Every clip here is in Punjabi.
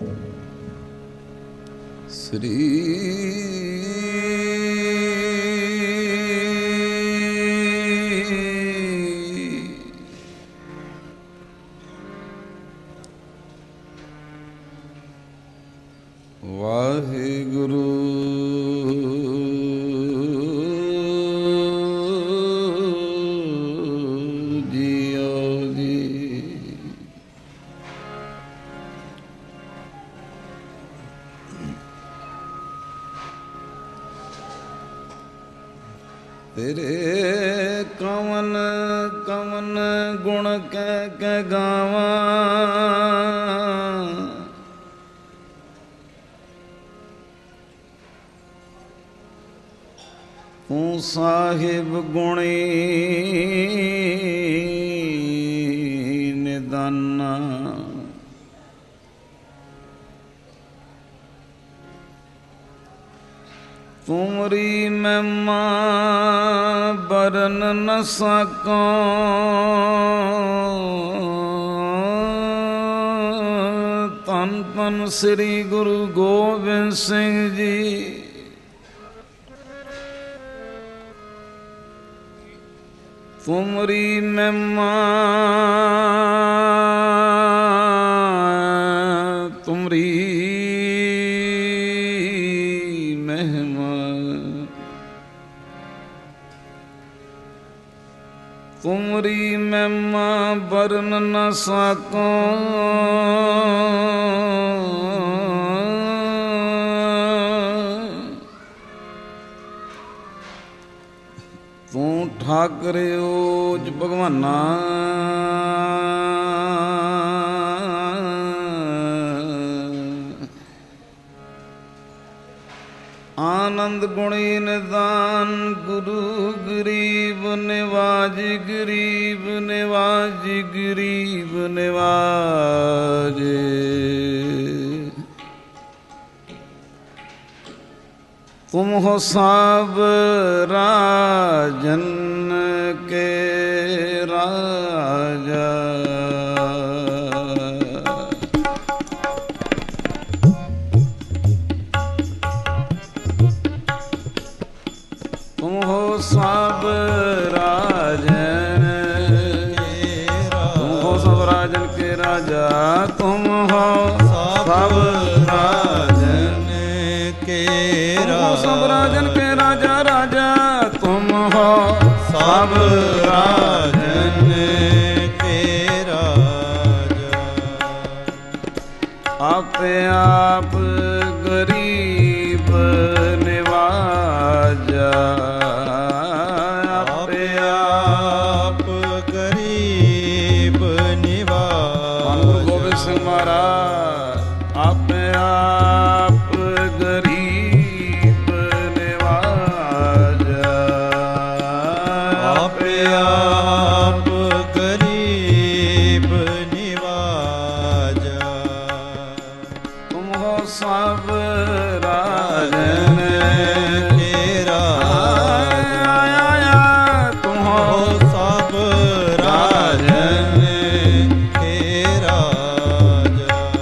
ਸ੍ਰੀ ਵਾਹਿਗੁਰੂ ਜੀਓ ਜੀ। ਤੇਰੇ ਕਵਨ ਕਵਨ ਗੁਣ ਕਹਿ ਕੇ ਗਾਵਾਂ, ਤੂੰ ਸਾਹਿਬ ਗੁਣੀ ਨਿਦਾਨਾ। ਤੁਮਰੀ ਮਹਿਮਾ ਬਰਨ ਨ ਸਕੋ, ਧੰਨ ਧੰਨ ਸ੍ਰੀ ਗੁਰੂ ਗੋਬਿੰਦ ਸਿੰਘ ਜੀ। ਤੁਮਰੀ ਮਹਿਮਾ ਤੁਮਰੀ ਮਹਿਮਾ ਤੁਮਰੀ ਮਹਿਮਾ ਬਰਨ ਨ ਸਕੋ, ਤੂੰ ਠਾਕਰੇ ਓਜ ਭਗਵਾਨਾ। ਆਨੰਦ ਗੁਣੀ ਨਿਦਾਨ ਗੁਰੂ ਗਰੀਬ ਨਿਵਾਜ, ਗਰੀਬ ਨਿਵਾਜ, ਗਰੀਬ ਨਿਵਾਜ। ਤੁਮ ਹੋ ਸਭ ਰਾਜਨ ਕੇ ਰਾਜਾ, ਤੁਮ ਹੋ ਸਭ ਰਾਜਨ ਕੇ ਰਾਜਾ, ਤੁਮ ਹੋ ਸਭ ਰਾਜਨ ਕੇ ਰਾਜਾ, ਤੁਮ ਹੋ ਸਭ ਰਾਜਨ ਕੇ ਰਾਜਾ, ਸਭ ਰਾਜਨ ਕੇ ਰਾਜਾ ਰਾਜਾ, ਤੁਮ ਹੋ ਸਭ ਰਾਜਨ ਕੇ ਰਾਜਾ। ਆਪੇ ਆਪ ਗਰੀਬ ਨਿਵਾਜਾ, ਆਪੇ ਆਪ ਗਰੀਬ ਨਿਵਾਜਾ। ਗੁਰੂ ਗੋਬਿੰਦ ਸਿੰਘ ਮਹਾਰਾਜ ਆਪੇ ਆਪ ਗਰੀਬ ਨਿਵਾਜਾ, ਆਪੇ ਆਪ ਗਰੀਬ ਨਿਵਾਜਾ। ਤੁਮ ਹੋ ਸਭ ਰਾਜਨ ਕੇ ਰਾਜਾ, ਤੁਮ ਹੋ ਸਭ ਰਾਜਨ ਕੇ ਰਾਜਾ।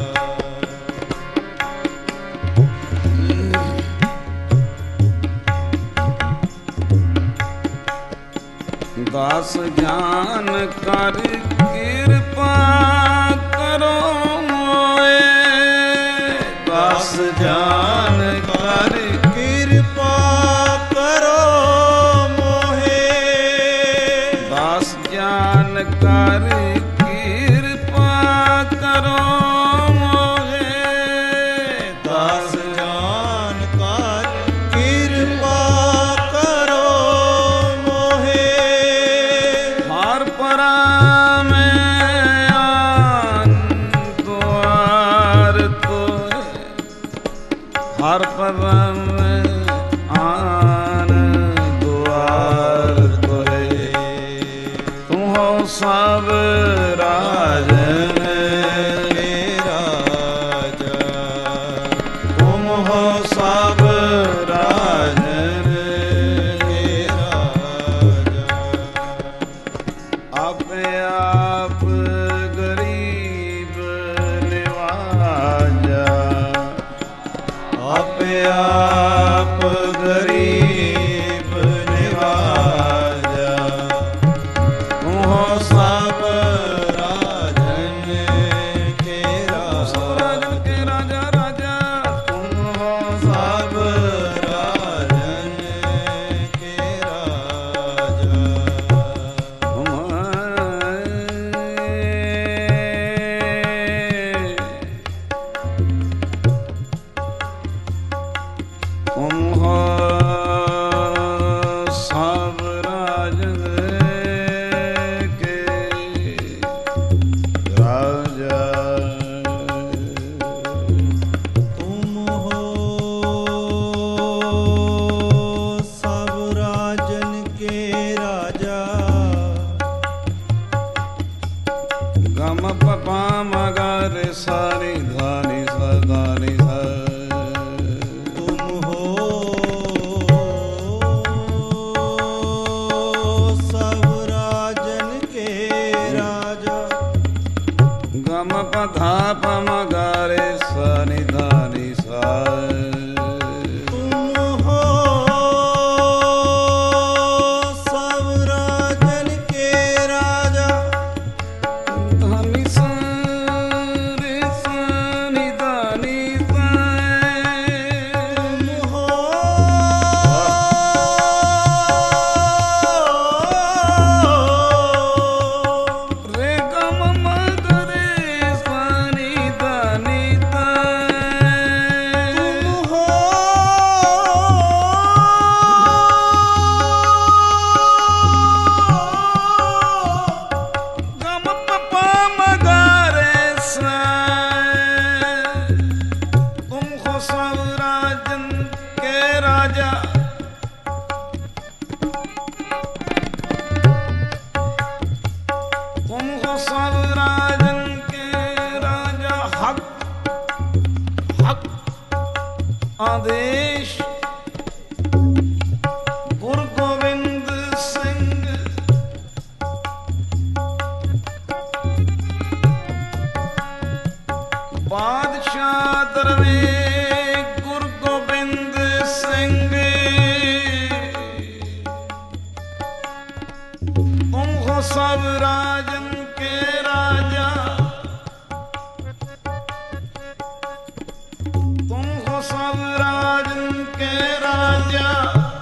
मगर सारी धानी सदानी तुम हो सब राजन के राजा। गम पधा मगारे सानी धानी सा। आदेश गुरु गोविंद सिंह बादशाह दरवे गुरु गोविंद सिंह तुम हो सब राजन के राजा। सब राजन के राजा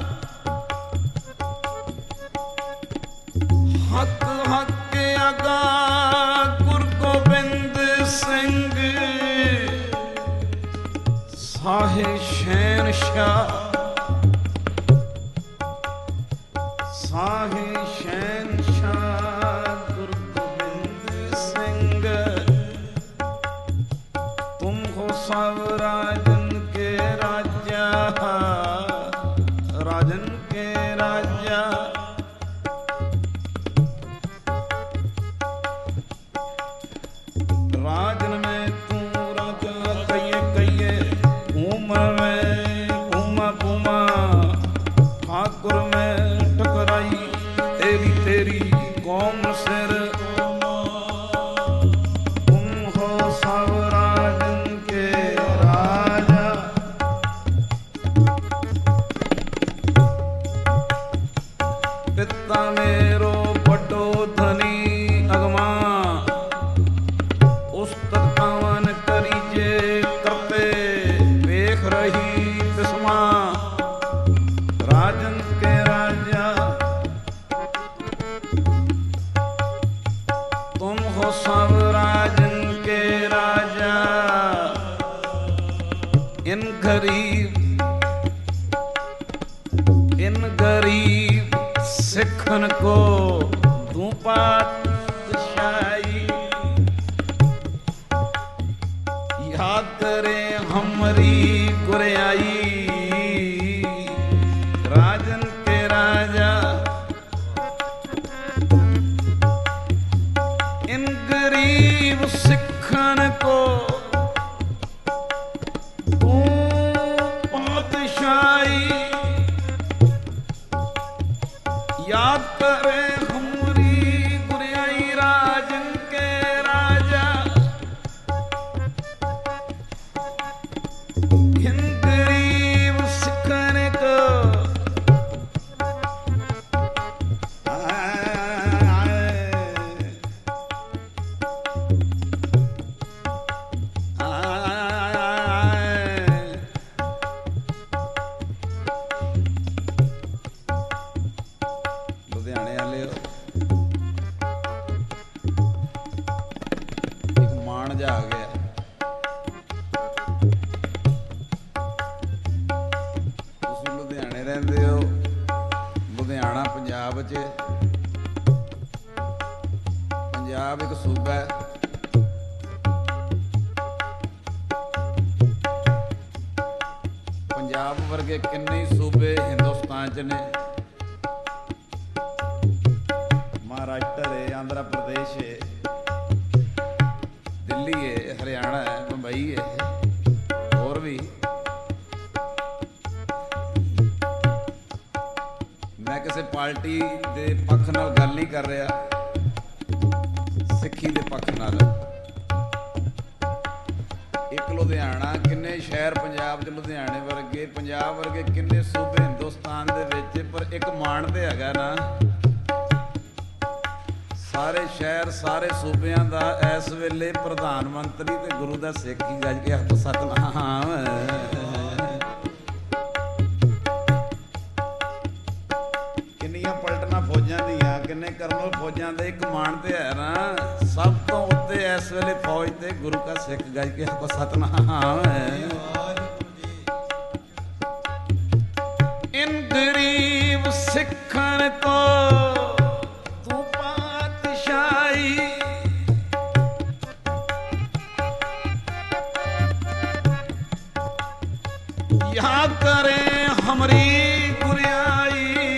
हक हक के आगा गुरु गोविंद सिंह साहे शहनशाह साहे शहनशाह गुरु गोविंद सिंह तुम हो सब राजन राजन के राजा। राजन में तू राजा कहिए कहिए उमर में उमा पुमा ठाकुर में टकराई तेरी तेरी कौम सिर। तुम हो सब राजन के राजा। पिता मेरो बड़ो धनी अगमा उस्तत कावन करीजे करते देख रही तिस्मा। राजन के राजा तुम हो सब राजन के राजा। इन गरीब सिखन को दूं पातशाही। याद करे हमारी गुरियाई राजन के राजा। इन गरीब सिखन को दूं पातशाही। याद करे हमारी गुरियाई राजन के राजा। इन गरीब सिखन को लुधियाने वाले एक मान जा आ गया। तुसीं लुधियाने रहंदे हो। लुधियाना पंजाब च पंजाब एक सूबा है। पंजाब वर्गे किन्ने सूबे हिंदुस्तान च ने। महाराष्ट्र है, आंध्र प्रदेश है, ਦਿੱਲੀ ਹੈ, ਹਰਿਆਣਾ ਹੈ, ਮੁੰਬਈ ਹੈ, ਹੋਰ ਵੀ। ਮੈਂ ਕਿਸੇ ਪਾਰਟੀ ਦੇ ਪੱਖ ਨਾਲ ਗੱਲ ਨਹੀਂ ਕਰ ਰਿਹਾ, ਸਿੱਖੀ ਦੇ ਪੱਖ ਨਾਲ। ਇੱਕ ਲੁਧਿਆਣਾ, ਕਿੰਨੇ ਸ਼ਹਿਰ ਪੰਜਾਬ 'ਚ ਲੁਧਿਆਣੇ ਵਰਗੇ, ਪੰਜਾਬ ਵਰਗੇ ਕਿੰਨੇ ਸੂਬੇ ਹਿੰਦੁਸਤਾਨ ਦੇ ਵਿੱਚ, ਪਰ ਇੱਕ ਮਾਣ ਤੇ ਹੈਗਾ ਨਾ, ਸਾਰੇ ਸ਼ਹਿਰ ਸਾਰੇ ਸੂਬਿਆਂ ਦਾ ਇਸ ਵੇਲੇ ਪ੍ਰਧਾਨ ਮੰਤਰੀ ਤੇ ਗੁਰੂ ਦਾ ਸਿੱਖ ਹੀ ਗੱਜ ਕੇ ਹੱਥ ਸਤਨਾਮ। ਕਿੰਨੀਆਂ ਪਲਟਣਾ ਫੌਜਾਂ ਦੀਆਂ, ਕਿੰਨੇ ਕਰਨਲ ਫੌਜਾਂ ਦੇ, ਇੱਕ ਮਾਣ ਤੇ ਹੈ ਨਾ, ਸਭ ਤੋਂ ਉੱਤੇ ਇਸ ਵੇਲੇ ਫੌਜ ਤੇ ਗੁਰੂ ਦਾ ਸਿੱਖ ਗੱਜ ਕੇ ਹੱਥ ਸਤਨਾਮ। ਇਨ ਗਰੀਬ ਸਿੱਖਾਂ ਕੋ यहाँ करें हमारी गुरियाई,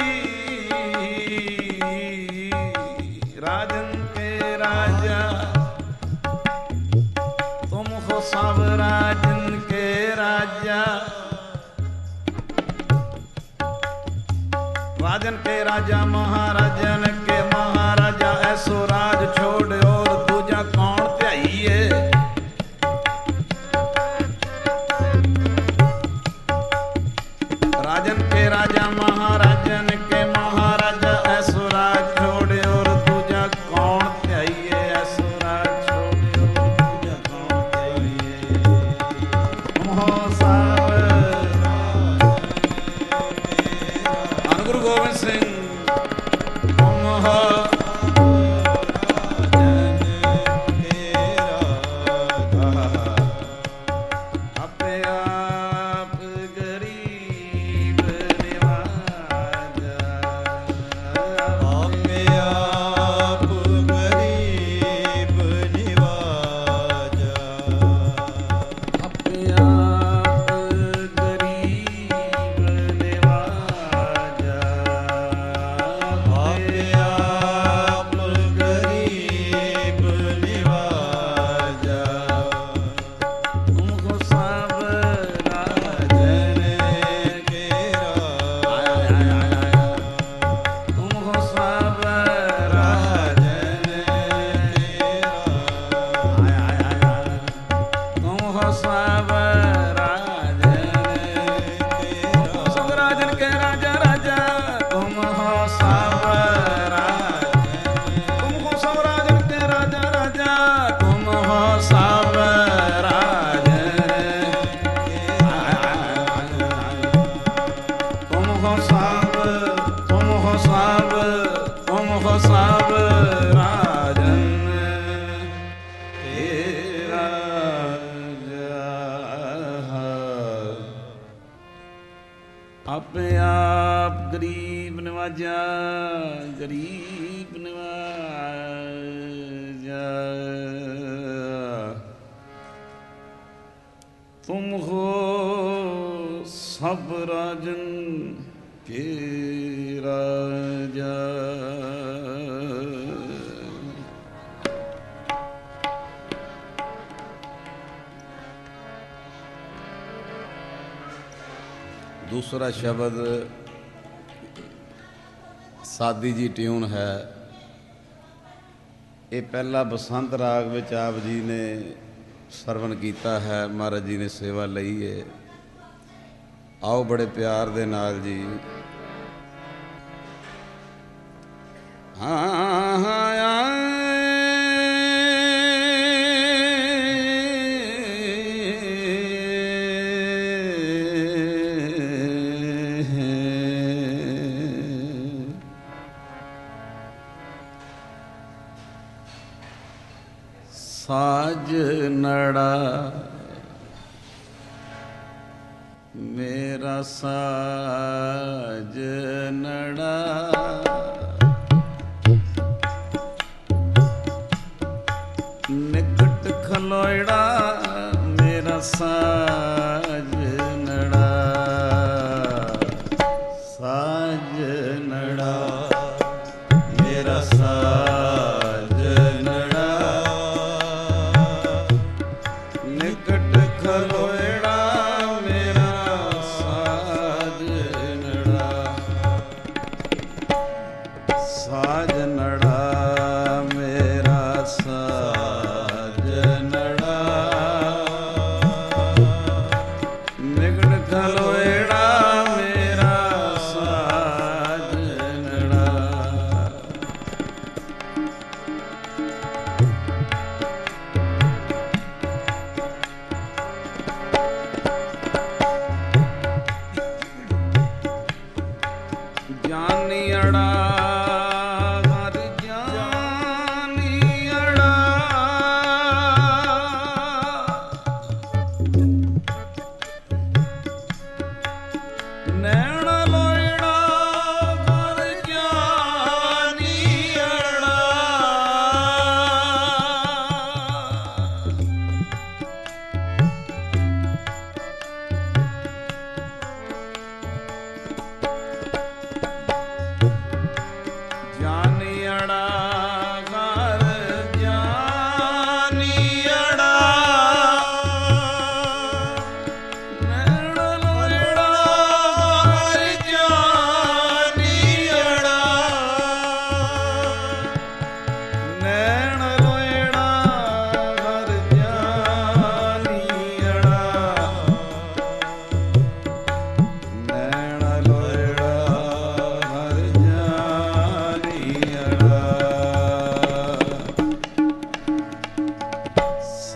राजन के राजा तुम हो सब राजन के राजा, राजन के राजा महाराजन के महाराजा, ऐसो राज छोड़ और दूजा कौन त्याइए। राजन के राजा महाराजन के महाराजा, ऐसो राज छोड़े और दूजा कौन त्याइए, ऐसो राज छोड़े और दूजा कौन त्याइए। तुम हो सब गुरु गोविंद सिंह, तुम हो अपने आप गरीब नवाजा, गरीब नवाजा। तुम हो सब राजन के राजा। दूसरा शब्द सादी जी ट्यून है। ये पहला बसंत राग विच आप जी ने सरवण किया है, महाराज जी ने सेवा लई है। आओ बड़े प्यार दे नाल जी। हाँ हाँ साजनड़ा मेरा साजनड़ा, निकट खलोड़ा मेरा साजनड़ा, साजनड़ा मेरा साजनड़ा।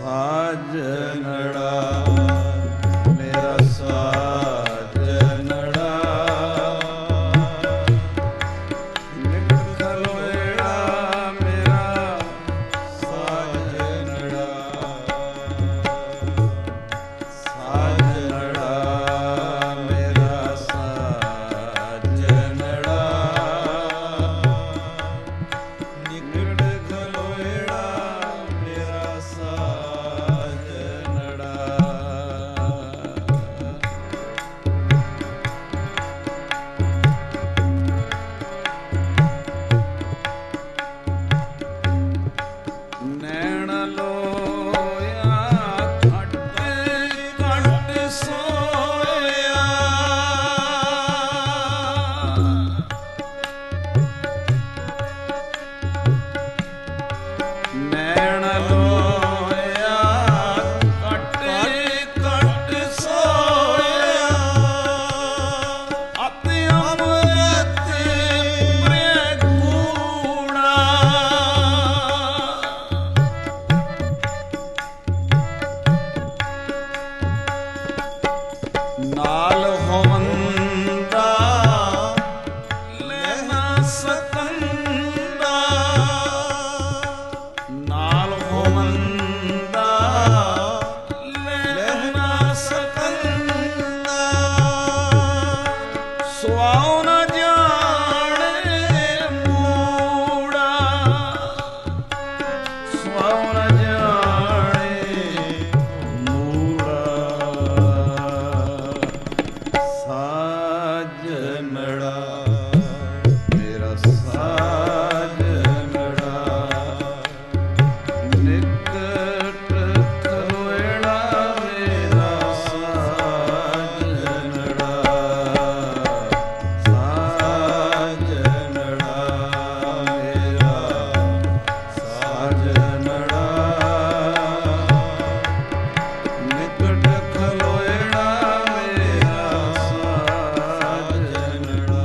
ਸਾਜਨੜਾ ਮੇਰਾ ਸਾਜਨੜਾ ਨਿਕਟ ਖਲੋਏੜਾ ਮੇਰਾ ਸਾਜਨੜਾ ਸਾਜਨੜਾ ਮੇਰਾ ਸਾਜਨੜਾ ਨਿਕਟ ਖਲੋਏੜਾ ਮੇਰਾ ਸਾਜਨੜਾ ਨੈਣ ਲੋਇਆ ਘਟ ਘਟ ਸੋਇਆ ਨੈਣ ਲੋਇਆ ਘਟ ਘਟ ਸੋਇਆ ਅਤਿ ਅੰਮ੍ਰਿਤ ਪ੍ਰਿਯ ਕੂੜਾ ਨਾਲ ਹੋਵੰਦਾ ਲੈ ਨਾ ਸਕੰਦਾ ਨਾਲ ਹੋਵੰਦਾ ਲੈ ਨਾ ਸਕੰਦਾ ਸੁਆਉ ਨਾ ਜਾਣੇ ਮੂੜਾ ਸੁਆਉ ਨਾ ਜਾਣੇ ਮੂੜਾ ਸਾਜਨੜਾ ਮੇਰਾ ਸਾਜਨੜਾ ਨਿਕਟ ਖਲੋਏੜਾ ਮੇਰਾ ਸਾਜਨੜਾ ਸਾਜਨੜਾ ਮੇਰਾ ਸਾਜਨੜਾ ਨਿਕਟ ਖਲੋਏੜਾ ਮੇਰਾ ਸਾਜਨੜਾ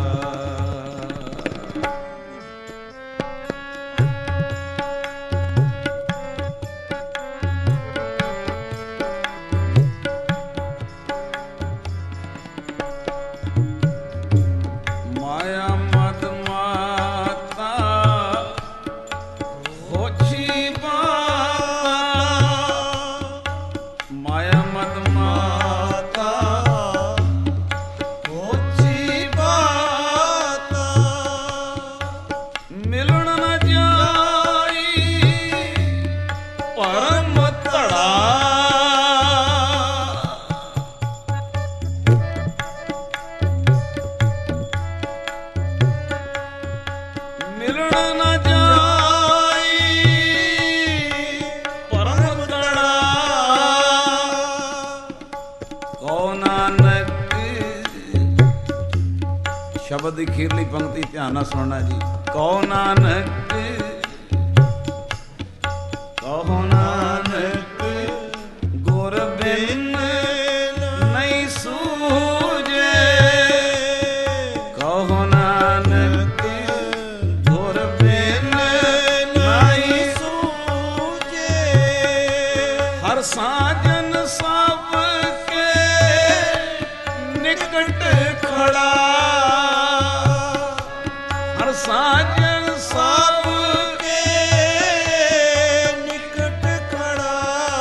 ਮਾਇਆ ਮਦ ਮਾਤਾ ਹੋਛੀ ਬਾਤਾ ਮਾਇਆ ਮਦ ਮਾਤਾ ਹੋਛੀ ਬਾਤਾ ਮਿਲਣ ਨ ਜਾਈ ਪਰਮ ਧੜਾ ਮਿਲਣ ਨ ਜਾਈ ਪਰਮ ਧੜਾ ਕਉ ਨਾਨਕ ਸ਼ਬਦ ਦੀ ਖੀਰਲੀ ਪੰਕਤੀ ਧਿਆਨ ਨਾਲ ਸੁਣਨਾ ਜੀ ਕਉ ਨਾਨਕ ਕਹੋ ਨਾਨਕ ਗੁਰ ਬਿਨ ਨਹੀਂ ਸੂਝੇ ਕਹੋ ਨਾਨਕ ਗੁਰ ਬਿਨ ਨਹੀਂ ਸੂਝੇ ਹਰ ਸਾਜਨ ਸਭ ਕੇ ਨਿਕਟ ਖੜਾ ਹਰ ਸਾਜਨ ਸਭ ਕੇ ਨਿਕਟ ਖੜਾ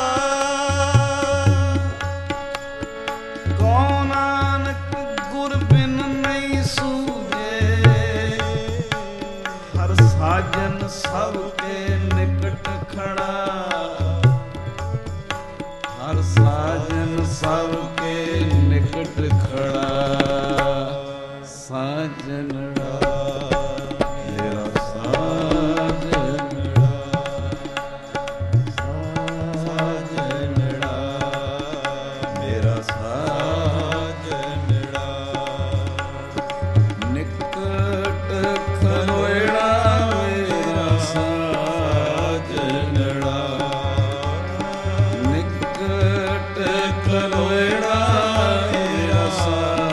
ਕਉ ਨਾਨਕ ਗੁਰ ਬਿਨ ਨਹੀਂ ਸੂਝੇ ਹਰ ਸਾਜਨ ਸਭ ਕੇ ਨਿਕਟ ਖੜਾ ਹਰ ਸਾਜਨ ਸਭ ਕੇ ਨਿਕਟ ਖੜਾ ਸਾਜਨੜਾ ਮੇਰਾ ਸਾਜਨੜਾ ਸਾਜਨੜਾ ਮੇਰਾ ਸਾਜਨੜਾ ਨਿਕਟ ਖਲੋਏੜਾ ਮੇਰਾ ਸਾਜਨੜਾ ਨਿਕਟ ਖਲੋਏੜਾ ਮੇਰਾ ਸਾਜਨੜਾ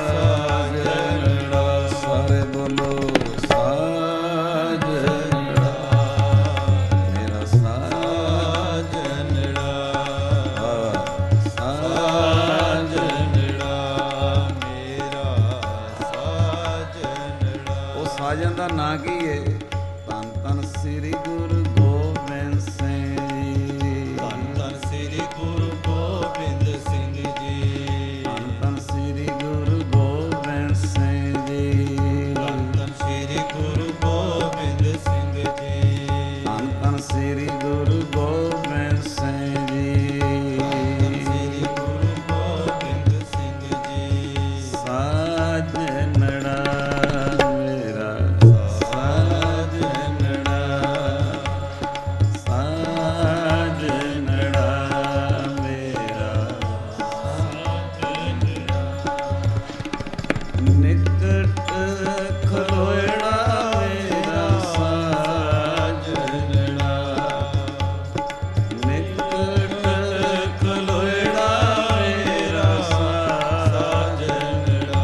ਦਾ ਨਾਂ ਕੀ ਹੈ? ਧੰਨ ਧੰਨ ਸ੍ਰੀ ਗੁਰੂ ਗੋਬਿੰਦ ਸਿੰਘ ਜੀ। ਧੰਨ ਧੰਨ ਸ੍ਰੀ ਗੁਰੂ ਗੋਬਿੰਦ ਸਿੰਘ ਜੀ। ਧੰਨ ਧੰਨ ਸ੍ਰੀ ਗੁਰੂ ਗੋਬਿੰਦ ਸਿੰਘ ਜੀ। ਧੰਨ ਧੰਨ ਸ੍ਰੀ ਗੁਰੂ ਗੋਬਿੰਦ ਸਿੰਘ ਜੀ। ਧੰਨ ਧੰਨ ਸ੍ਰੀ ਗੁਰੂ ਗੋਬਿੰਦ ਸਿੰਘ ਜੀ। ਸ੍ਰੀ ਗੁਰੂ ਗੋਬਿੰਦ ਸਿੰਘ ਜੀ। ਸਾਜਨੜਾ ਮੇਰਾ ਸਾਜਨੜਾ ਸਾਜਨੜਾ ਮੇਰਾ ਸਾਜਨੜਾ ਨਿਕਟ ਖਲੋਇੜਾ ਮੇਰਾ ਸਾਜਨੜਾ ਨਿਕਟ ਖਲੋਇੜਾ ਮੇਰਾ ਸਾਜਨੜਾ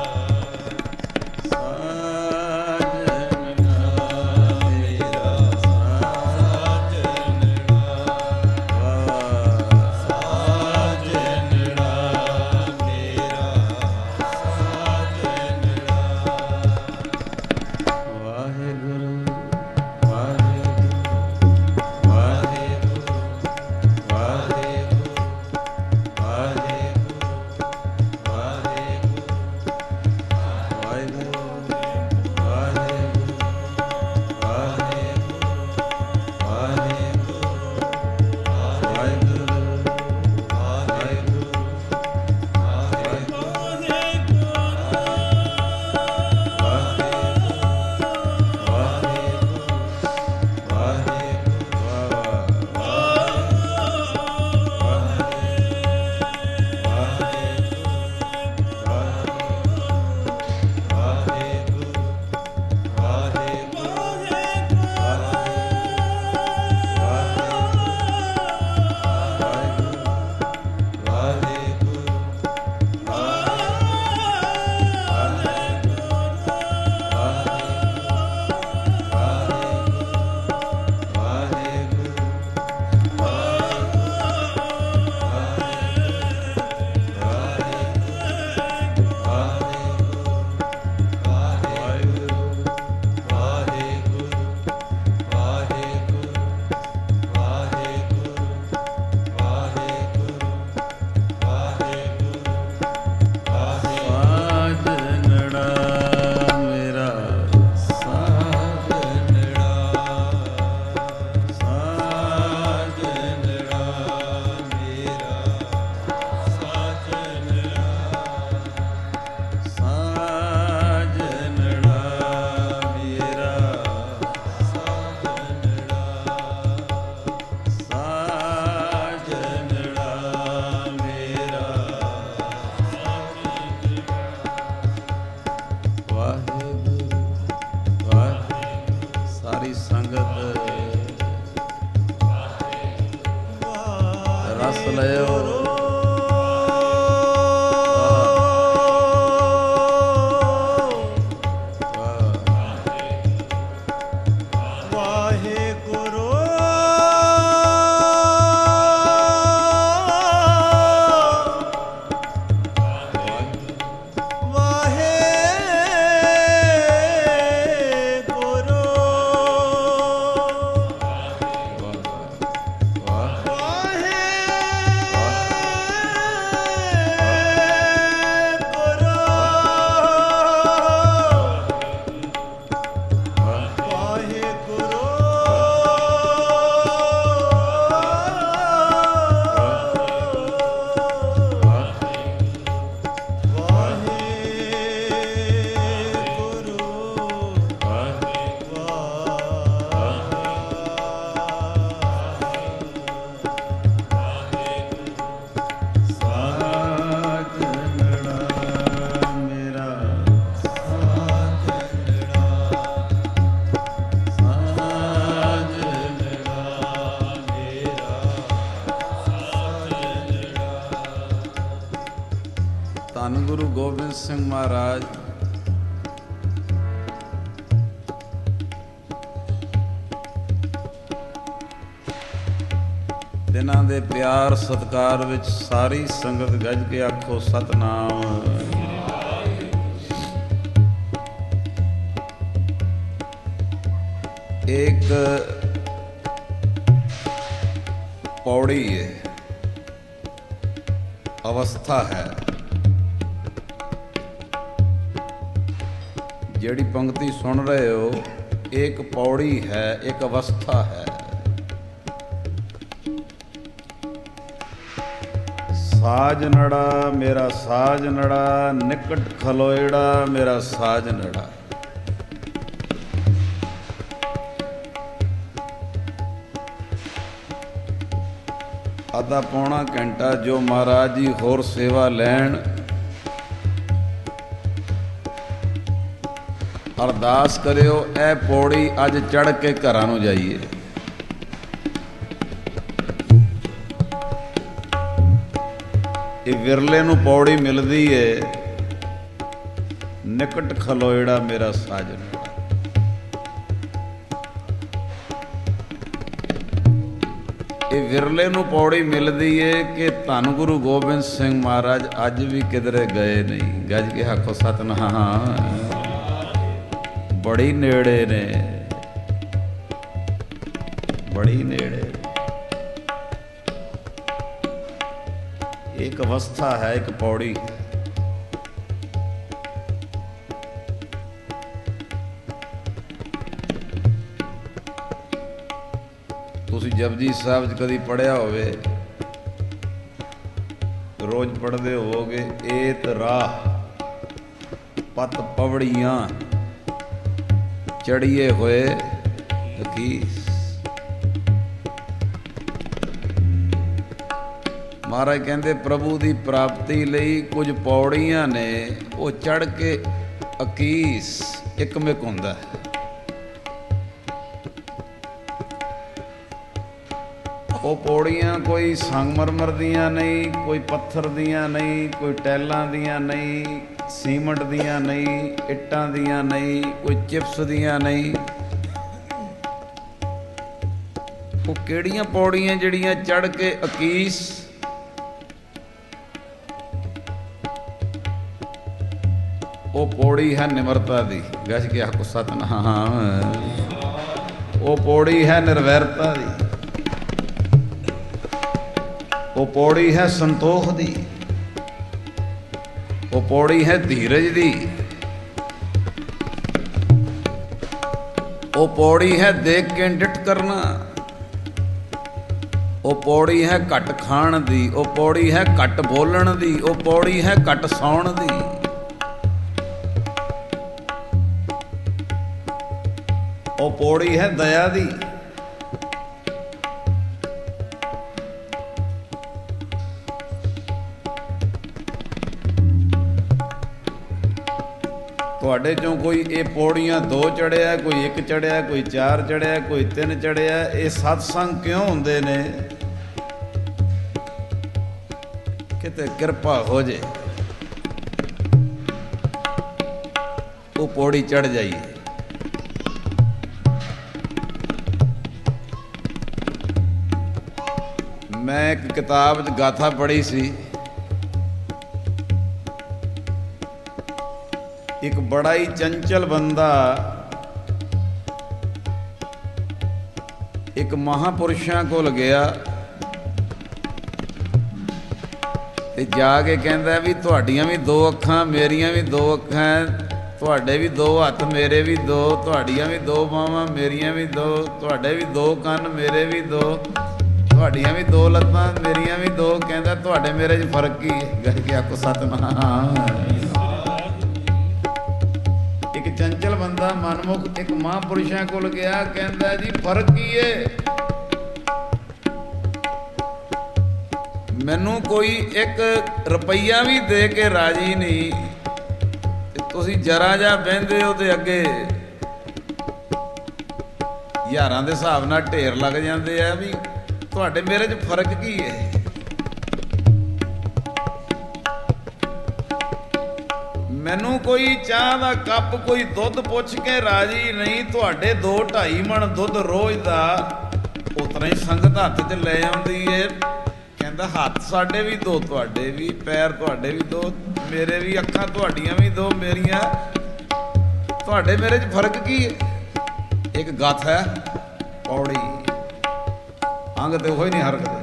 ਸਾਜਨੜਾ ਮੇਰਾ ਵਾਹਿਗੁਰੂ ਵਾਹਿਗੁਰੂ ਵਾਹਿਗੁਰੂ ਵਾਹਿਗੁਰੂ ਵਾਹਿਗੁਰੂ ਵਾਹਿਗੁਰੂ ਵਾਹਿਗੁਰੂ ਵਾਹਿਗੁਰੂ ਸਾਜਨੜਾ ਮੇਰਾ ਸਾਜਨੜਾ ਸਾਜਨੜਾ ਮੇਰਾ ਸਾਜਨੜਾ ਸਾਜਨੜਾ ਮੇਰਾ ਸਾਜਨੜਾ ਸਾਜਨੜਾ ਮੇਰਾ ਵਾਹਿਗੁਰੂ ਵਾਹਿਗੁਰੂ ਸਾਰੀ ਸੰਗਤ ਰਸ ਲਿਓ ਵਾਹਿਗੁਰੂ ਵਾਹਿਗੁਰੂ ਧੰਨ ਗੁਰੂ ਗੋਬਿੰਦ ਸਿੰਘ ਮਹਾਰਾਜ ਜਿਨ੍ਹਾਂ ਦੇ ਪਿਆਰ ਸਤਿਕਾਰ ਵਿੱਚ ਸਾਰੀ ਸੰਗਤ ਗੱਜ ਕੇ ਆਖੋ ਸਤਿਨਾਮ। एक पौड़ी है, अवस्था है। जेड़ी पंक्ति सुन रहे हो, एक पौड़ी है, एक अवस्था है। साजनड़ा मेरा साजनड़ा, निकट खलोएड़ा मेरा साजनड़ा। आधा पौना घंटा जो महाराज जी होर सेवा लैन, अरदास करियो ए पौड़ी अज चढ़ के घरां नूं जाइए। ये विरले नूं पौड़ी मिलदी है, निकट खलोएड़ा मेरा साजन। ये विरले नूं पौड़ी मिलदी है कि धन गुरु गोबिंद सिंह महाराज अज भी किधरे गए नहीं। गज के आखो सतनाम, बड़ी नेड़े ने, बड़ी नेड़े। एक अवस्था है, एक पौड़ी है। ਤੁਸੀਂ ਜਪਜੀ ਸਾਹਿਬ 'ਚ ਕਦੀ ਪੜ੍ਹਿਆ ਹੋਵੇ, ਰੋਜ਼ ਪੜ੍ਹਦੇ ਹੋਵੋਗੇ, ਏਤ ਰਾਹ ਪਤ ਪਵੜੀਆਂ ਚੜੀਏ ਹੋਏ ਹਕੀਸ। ਮਹਾਰਾਜ ਕਹਿੰਦੇ ਪ੍ਰਭੂ ਦੀ ਪ੍ਰਾਪਤੀ ਲਈ ਕੁਝ ਪੌੜੀਆਂ ਨੇ, ਉਹ ਚੜ੍ਹ ਕੇ ਅਕੀਸ ਇੱਕਮਿਕ ਹੁੰਦਾ ਹੈ। ਉਹ ਪੌੜੀਆਂ ਕੋਈ ਸੰਗਮਰਮਰ ਦੀਆਂ ਨਹੀਂ, ਕੋਈ ਪੱਥਰ ਦੀਆਂ ਨਹੀਂ, ਕੋਈ ਟੈਲਾਂ ਦੀਆਂ ਨਹੀਂ, ਸੀਮੈਂਟ ਦੀਆਂ ਨਹੀਂ, ਇੱਟਾਂ ਦੀਆਂ ਨਹੀਂ, ਕੋਈ ਚਿਪਸ ਦੀਆਂ ਨਹੀਂ। ਉਹ ਕਿਹੜੀਆਂ ਪੌੜੀਆਂ ਜਿਹੜੀਆਂ ਚੜ੍ਹ ਕੇ ਅਕੀਸ ਉਹ ਪੌੜੀ ਹੈ ਨਿਮਰਤਾ ਦੀ। ਗੱਜ ਕੇ ਆਖੋ ਸਤਨਾਮ। ਉਹ ਪੌੜੀ ਹੈ ਨਿਰਵੈਰਤਾ ਦੀ। ਉਹ ਪੌੜੀ ਹੈ ਸੰਤੋਖ ਦੀ। ਉਹ ਪੌੜੀ ਹੈ ਧੀਰਜ ਦੀ। ਉਹ ਪੌੜੀ ਹੈ ਦੇਖ ਕੇ ਡਿੱਠ ਕਰਨਾ। ਉਹ ਪੌੜੀ ਹੈ ਘੱਟ ਖਾਣ ਦੀ। ਉਹ ਪੌੜੀ ਹੈ ਘੱਟ ਬੋਲਣ ਦੀ। ਉਹ ਪੌੜੀ ਹੈ ਘੱਟ ਸੌਣ ਦੀ। ਉਹ ਪੌੜੀ ਹੈ ਦਇਆ ਦੀ। ਤੁਹਾਡੇ ਚੋਂ ਕੋਈ ਇਹ ਪੌੜੀਆਂ 2 ਚੜਿਆ, ਕੋਈ 1 ਚੜਿਆ, ਕੋਈ 4 ਚੜਿਆ, ਕੋਈ 3 ਚੜਿਆ। ਇਹ ਸਤਸੰਗ ਕਿਉਂ ਹੁੰਦੇ ਨੇ? ਕਿਤੇ ਕਿਰਪਾ ਹੋ ਜੇ, ਉਹ ਪੌੜੀ ਚੜ ਜਾਈਏ। ਮੈਂ ਇੱਕ ਕਿਤਾਬ 'ਚ ਗਾਥਾ ਪੜ੍ਹੀ ਸੀ। ਇੱਕ ਬੜਾ ਹੀ ਚੰਚਲ ਬੰਦਾ ਇੱਕ ਮਹਾਂਪੁਰਸ਼ਾਂ ਕੋਲ ਗਿਆ ਤੇ ਜਾ ਕੇ ਕਹਿੰਦਾ ਵੀ ਤੁਹਾਡੀਆਂ ਵੀ 2 ਅੱਖਾਂ, ਮੇਰੀਆਂ ਵੀ 2 ਅੱਖਾਂ, ਤੁਹਾਡੇ ਵੀ 2 ਹੱਥ, ਮੇਰੇ ਵੀ 2, ਤੁਹਾਡੀਆਂ ਵੀ 2 ਬਾਹਾਂ, ਮੇਰੀਆਂ ਵੀ 2, ਤੁਹਾਡੇ ਵੀ 2 ਕੰਨ, ਮੇਰੇ ਵੀ 2, ਤੁਹਾਡੀਆਂ ਵੀ 2 ਲੱਤਾਂ, ਮੇਰੀਆਂ ਵੀ 2। ਕਹਿੰਦਾ ਤੁਹਾਡੇ ਮੇਰੇ 'ਚ ਫਰਕ ਕੀ ਹੈ? ਕਹਿ ਕੇ ਆਖੋ ਸਤਨਾਮ। ਇੱਕ ਚੰਚਲ ਬੰਦਾ ਮਨਮੁਖ ਇੱਕ ਮਹਾਂਪੁਰਸ਼ਾਂ ਕੋਲ ਗਿਆ, ਕਹਿੰਦਾ ਜੀ ਫਰਕ ਕੀ ਏ? ਮੈਨੂੰ ਕੋਈ 1 ਰੁਪਈਆ ਵੀ ਦੇ ਕੇ ਰਾਜੀ ਨਹੀਂ ਤੇ ਤੁਸੀਂ ਜਰਾ ਜਾ ਬਹਿੰਦੇ ਹੋ ਤੇ ਅੱਗੇ ਹਜ਼ਾਰਾਂ ਦੇ ਹਿਸਾਬ ਨਾਲ ਢੇਰ ਲੱਗ ਜਾਂਦੇ ਆ। ਵੀ ਤੁਹਾਡੇ ਮੇਰੇ 'ਚ ਫਰਕ ਕੀ ਹੈ? ਮੈਨੂੰ ਕੋਈ ਚਾਹ ਦਾ ਕੱਪ, ਕੋਈ ਦੁੱਧ ਪੁੱਛ ਕੇ ਰਾਜੀ ਨਹੀਂ। ਤੁਹਾਡੇ 2-2.5 ਮਣ ਦੁੱਧ ਰੋਜ਼ ਦਾ ਉਤਰਾ ਹੀ ਸੰਗਤ ਹੱਥ 'ਚ ਲੈ ਆਉਂਦੀ ਏ। ਕਹਿੰਦਾ ਹੱਥ ਸਾਡੇ ਵੀ 2, ਤੁਹਾਡੇ ਵੀ, ਪੈਰ ਤੁਹਾਡੇ ਵੀ 2, ਮੇਰੇ ਵੀ, ਅੱਖਾਂ ਤੁਹਾਡੀਆਂ ਵੀ 2, ਮੇਰੀਆਂ। ਤੁਹਾਡੇ ਮੇਰੇ 'ਚ ਫਰਕ ਕੀ ਹੈ? ਇੱਕ ਗਤ ਹੈ ਪੌੜੀ, ਅੰਗ ਤੇ ਉਹ ਹੀ ਨਹੀਂ ਹਰਕਦੇ।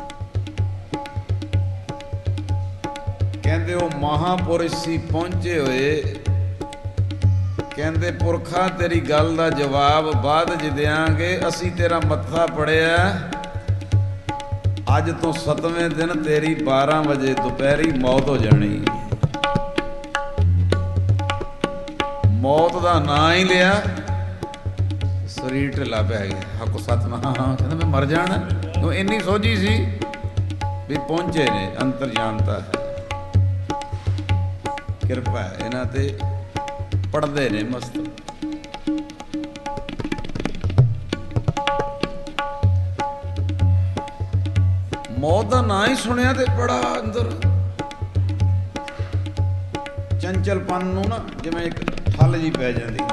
ਕਹਿੰਦੇ ਉਹ ਮਹਾਂਪੁਰਸ਼ ਸੀ ਪਹੁੰਚੇ ਹੋਏ, ਕਹਿੰਦੇ ਪੁਰਖਾ ਤੇਰੀ ਗੱਲ ਦਾ ਜਵਾਬ ਬਾਅਦ 'ਚ ਦਿਆਂਗੇ, ਅਸੀਂ ਤੇਰਾ ਮੱਥਾ ਪੜਿਆ, ਅੱਜ ਤੋਂ 7ਵੇਂ ਦਿਨ ਤੇਰੀ 12 ਵਜੇ ਦੁਪਹਿਰੀ ਮੌਤ ਹੋ ਜਾਣੀ। ਮੌਤ ਦਾ ਨਾਂ ਹੀ ਲਿਆ, ਸਰੀਰ ਢਿੱਲਾ ਪੈ ਗਿਆ। ਹੱਕੋ ਸਤਨਾਮ, ਕਹਿੰਦਾ ਮੈਂ ਮਰ ਜਾਣਾ। ਉਹ ਇੰਨੀ ਸੋਝੀ ਸੀ ਵੀ ਪਹੁੰਚੇ ਨੇ, ਅੰਤਰ ਜਾਣਤਾ ਹੈ, ਕਿਰਪਾ ਹੈ ਇਹਨਾਂ ਤੇ, ਪੜ੍ਹਦੇ ਨੇ ਮਸਤ। ਮੌਤ ਦਾ ਨਾਂ ਹੀ ਸੁਣਿਆ ਤੇ ਬੜਾ ਅੰਦਰ ਚੰਚਲਪਨ ਨੂੰ ਨਾ ਜਿਵੇਂ ਇੱਕ ਠੱਲ ਜੀ ਪੈ ਜਾਂਦੀ।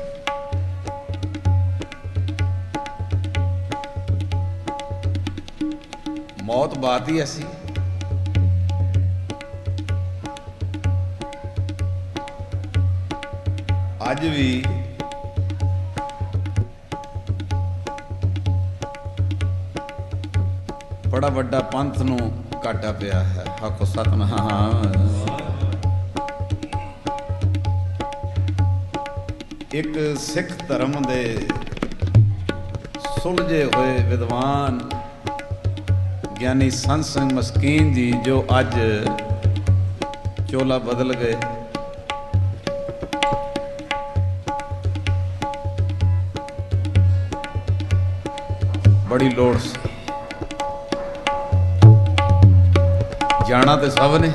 ਮੌਤ ਬਾਤ ਹੀ ਐਸੀ। ਅੱਜ ਵੀ ਬੜਾ ਵੱਡਾ ਪੰਥ ਨੂੰ ਘਾਟਾ ਪਿਆ ਹੈ। ਆਖੋ ਸਤਨਾਮ। ਇੱਕ ਸਿੱਖ ਧਰਮ ਦੇ ਸੁਲਝੇ ਹੋਏ ਵਿਦਵਾਨ ਗਿਆਨੀ ਸੰਤ ਸਿੰਘ ਮਸਕੀਨ ਜੀ, ਜੋ ਅੱਜ ਚੋਲਾ ਬਦਲ ਗਏ, ਬੜੀ ਲੋੜ ਸੀ। ਜਾਣਾ ਤੇ ਸਭ ਨੇ,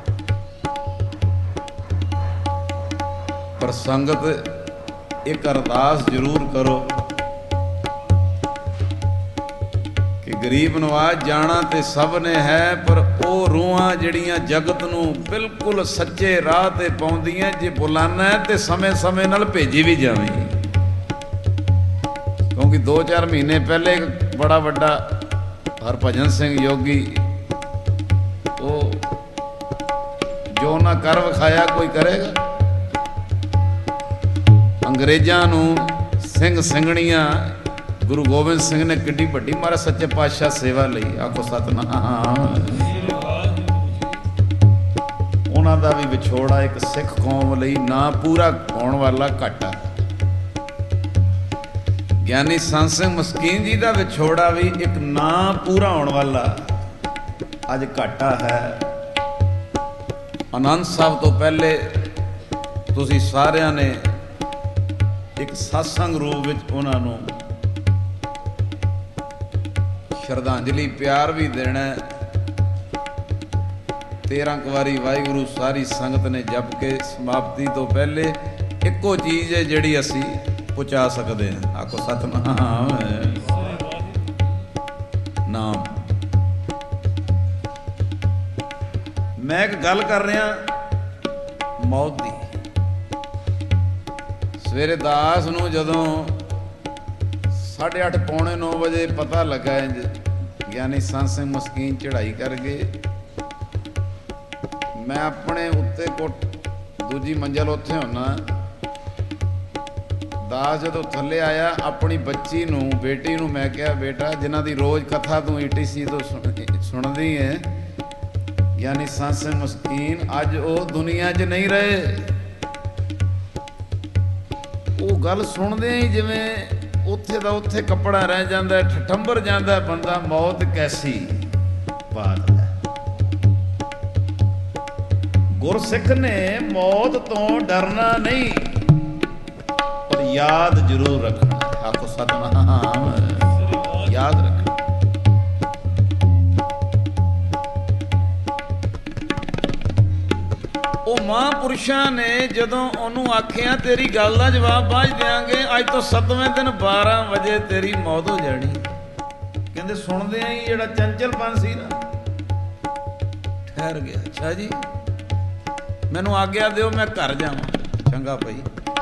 ਪਰ ਸੰਗਤ ਇੱਕ ਅਰਦਾਸ ਜ਼ਰੂਰ ਕਰੋ ਕਿ ਗਰੀਬ ਨਵਾਜ਼ ਜਾਣਾ ਤੇ ਸਭ ਨੇ ਹੈ, ਪਰ ਉਹ ਰੂਹਾਂ ਜਿਹੜੀਆਂ ਜਗਤ ਨੂੰ ਬਿਲਕੁਲ ਸੱਚੇ ਰਾਹ ਤੇ ਪਾਉਂਦੀਆਂ, ਜੇ ਬੁਲਾਣਾ ਹੈ ਤੇ ਸਮੇਂ-ਸਮੇਂ ਨਾਲ ਭੇਜੀ ਵੀ ਜਾਵੇਂ। ਕਿਉਂਕਿ 2-4 ਮਹੀਨੇ ਪਹਿਲੇ ਇੱਕ ਬੜਾ ਵੱਡਾ ਹਰਭਜਨ ਸਿੰਘ ਯੋਗੀ, ਉਹ ਜੋ ਨਾ ਕਰ ਵਿਖਾਇਆ ਕੋਈ ਕਰੇਗਾ। ਅੰਗਰੇਜ਼ਾਂ ਨੂੰ ਸਿੰਘ ਸਿੰਘਣੀਆਂ ਗੁਰੂ ਗੋਬਿੰਦ ਸਿੰਘ ਨੇ ਕਿੱਡੀ ਵੱਡੀ ਮਹਾਰਾਜ ਸੱਚੇ ਪਾਤਸ਼ਾਹ ਸੇਵਾ ਲਈ। ਆਖੋ ਸਤਨਾਮ। ਉਹਨਾਂ ਦਾ ਵੀ ਵਿਛੋੜਾ ਇੱਕ ਸਿੱਖ ਕੌਮ ਲਈ ਨਾ ਪੂਰਾ ਹੋਣ ਵਾਲਾ ਘਾਟਾ। ਗਿਆਨੀ ਸੰਤ ਸਿੰਘ ਮਸਕੀਨ ਜੀ ਦਾ ਵਿਛੋੜਾ ਵੀ ਇੱਕ ਨਾ ਪੂਰਾ ਹੋਣ ਵਾਲਾ ਅੱਜ ਘਾਟਾ ਹੈ। ਆਨੰਦ ਸਾਹਿਬ ਤੋਂ ਪਹਿਲੇ ਤੁਸੀਂ ਸਾਰਿਆਂ ਨੇ ਇੱਕ ਸਤਸੰਗ ਰੂਪ ਵਿੱਚ ਉਹਨਾਂ ਨੂੰ ਸ਼ਰਧਾਂਜਲੀ ਪਿਆਰ ਵੀ ਦੇਣਾ। 13 ਕੁ ਵਾਰੀ ਵਾਹਿਗੁਰੂ ਸਾਰੀ ਸੰਗਤ ਨੇ ਜਪ ਕੇ ਸਮਾਪਤੀ ਤੋਂ ਪਹਿਲੇ ਇੱਕੋ ਚੀਜ਼ ਹੈ ਜਿਹੜੀ ਅਸੀਂ ਪਹੁੰਚਾ ਸਕਦੇ ਹਾਂ। ਆਖੋ ਸਤਨਾਮ। ਨਾਮ। ਮੈਂ ਇੱਕ ਗੱਲ ਕਰ ਰਿਹਾ ਮੌਤ ਦੀ। ਸਵੇਰੇ ਦਾਸ ਨੂੰ ਜਦੋਂ 8:30 ਪੌਣੇ 9 ਵਜੇ ਪਤਾ ਲੱਗਾ ਇੰਜ ਗਿਆਨੀ ਸੰਤ ਸਿੰਘ ਮਸਕੀਨ ਚੜ੍ਹਾਈ ਕਰ ਗਏ, ਮੈਂ ਆਪਣੇ ਉੱਤੇ ਦੂਜੀ ਮੰਜ਼ਲ ਉੱਥੇ ਹੁੰਨਾ। ਦਾਸ ਜਦੋਂ ਥੱਲੇ ਆਇਆ, ਆਪਣੀ ਬੱਚੀ ਨੂੰ, ਬੇਟੀ ਨੂੰ ਮੈਂ ਕਿਹਾ, ਬੇਟਾ ਜਿਨ੍ਹਾਂ ਦੀ ਰੋਜ਼ ਕਥਾ ਤੂੰ ETC ਤੋਂ ਸੁਣਦੀ ਹੈ, ਗਿਆਨੀ ਸੰਤ ਸਿੰਘ ਮਸਕੀਨ ਅੱਜ ਉਹ ਦੁਨੀਆ 'ਚ ਨਹੀਂ ਰਹੇ। ਉਹ ਗੱਲ ਸੁਣਦੇ ਹੀ ਜਿਵੇਂ ਉੱਥੇ ਦਾ ਉੱਥੇ ਕੱਪੜਾ ਰਹਿ ਜਾਂਦਾ, ਠਠੰਬਰ ਜਾਂਦਾ ਬੰਦਾ। ਮੌਤ ਕੈਸੀ ਬਾਤ ਹੈ। ਗੁਰਸਿੱਖ ਨੇ ਮੌਤ ਤੋਂ ਡਰਨਾ ਨਹੀਂ, ਪਰ ਯਾਦ ਜ਼ਰੂਰ ਰੱਖਣਾ। ਆਖੋ ਸਤਨਾਮ। ਯਾਦ ਰੱਖਣਾ। ਉਹ ਮਹਾਂਪੁਰਸ਼ਾਂ ਨੇ ਜਦੋਂ ਉਹਨੂੰ ਆਖਿਆ ਤੇਰੀ ਗੱਲ ਦਾ ਜਵਾਬ ਬਾਅਦ ਦਿਆਂਗੇ, ਅੱਜ ਤੋਂ 7ਵੇਂ ਦਿਨ 12 ਵਜੇ ਤੇਰੀ ਮੌਤ ਹੋ ਜਾਣੀ। ਕਹਿੰਦੇ ਸੁਣਦਿਆਂ ਹੀ ਜਿਹੜਾ ਚੰਚਲਪਨ ਸੀ ਨਾ, ਠਹਿਰ ਗਿਆ। ਅੱਛਾ ਜੀ, ਮੈਨੂੰ ਆਗਿਆ ਦਿਓ ਮੈਂ ਘਰ ਜਾਵਾਂ। ਚੰਗਾ ਭਾਈ।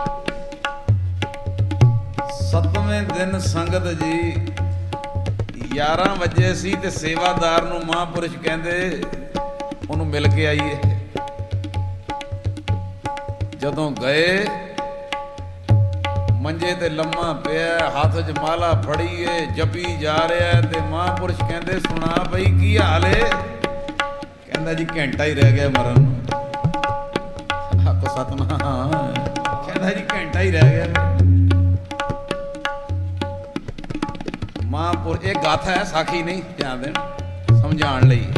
7ਵੇਂ ਦਿਨ ਸੰਗਤ ਜੀ 11 ਵਜੇ ਸੀ ਤੇ ਸੇਵਾਦਾਰ ਨੂੰ ਮਹਾਂਪੁਰਸ਼ ਕਹਿੰਦੇ ਉਹਨੂੰ ਮਿਲ ਕੇ ਆਈਏ। ਜਦੋਂ ਗਏ ਮੰਜੇ ਤੇ ਲੰਮਾ ਪਿਆ, ਹੱਥ 'ਚ ਮਾਲਾ ਫੜੀ ਏ, ਜਪੀ ਜਾ ਰਿਹਾ ਤੇ ਮਹਾਂਪੁਰਸ਼ ਕਹਿੰਦੇ ਸੁਣਾ ਬਈ ਕੀ ਹਾਲ ਏ? ਕਹਿੰਦਾ ਜੀ ਘੰਟਾ ਹੀ ਰਹਿ ਗਿਆ ਮਰਨ ਨੂੰ। ਆਖੋ ਸਤਨਾਮ। ਕਹਿੰਦਾ ਜੀ ਘੰਟਾ ਹੀ ਰਹਿ ਗਿਆ। ਮਹਾਂਪੁਰਸ਼, ਇਹ ਗਾਥਾ ਹੈ, ਸਾਖੀ ਨਹੀਂ, ਧਿਆਨ ਦੇਣ, ਸਮਝਾਉਣ ਲਈ।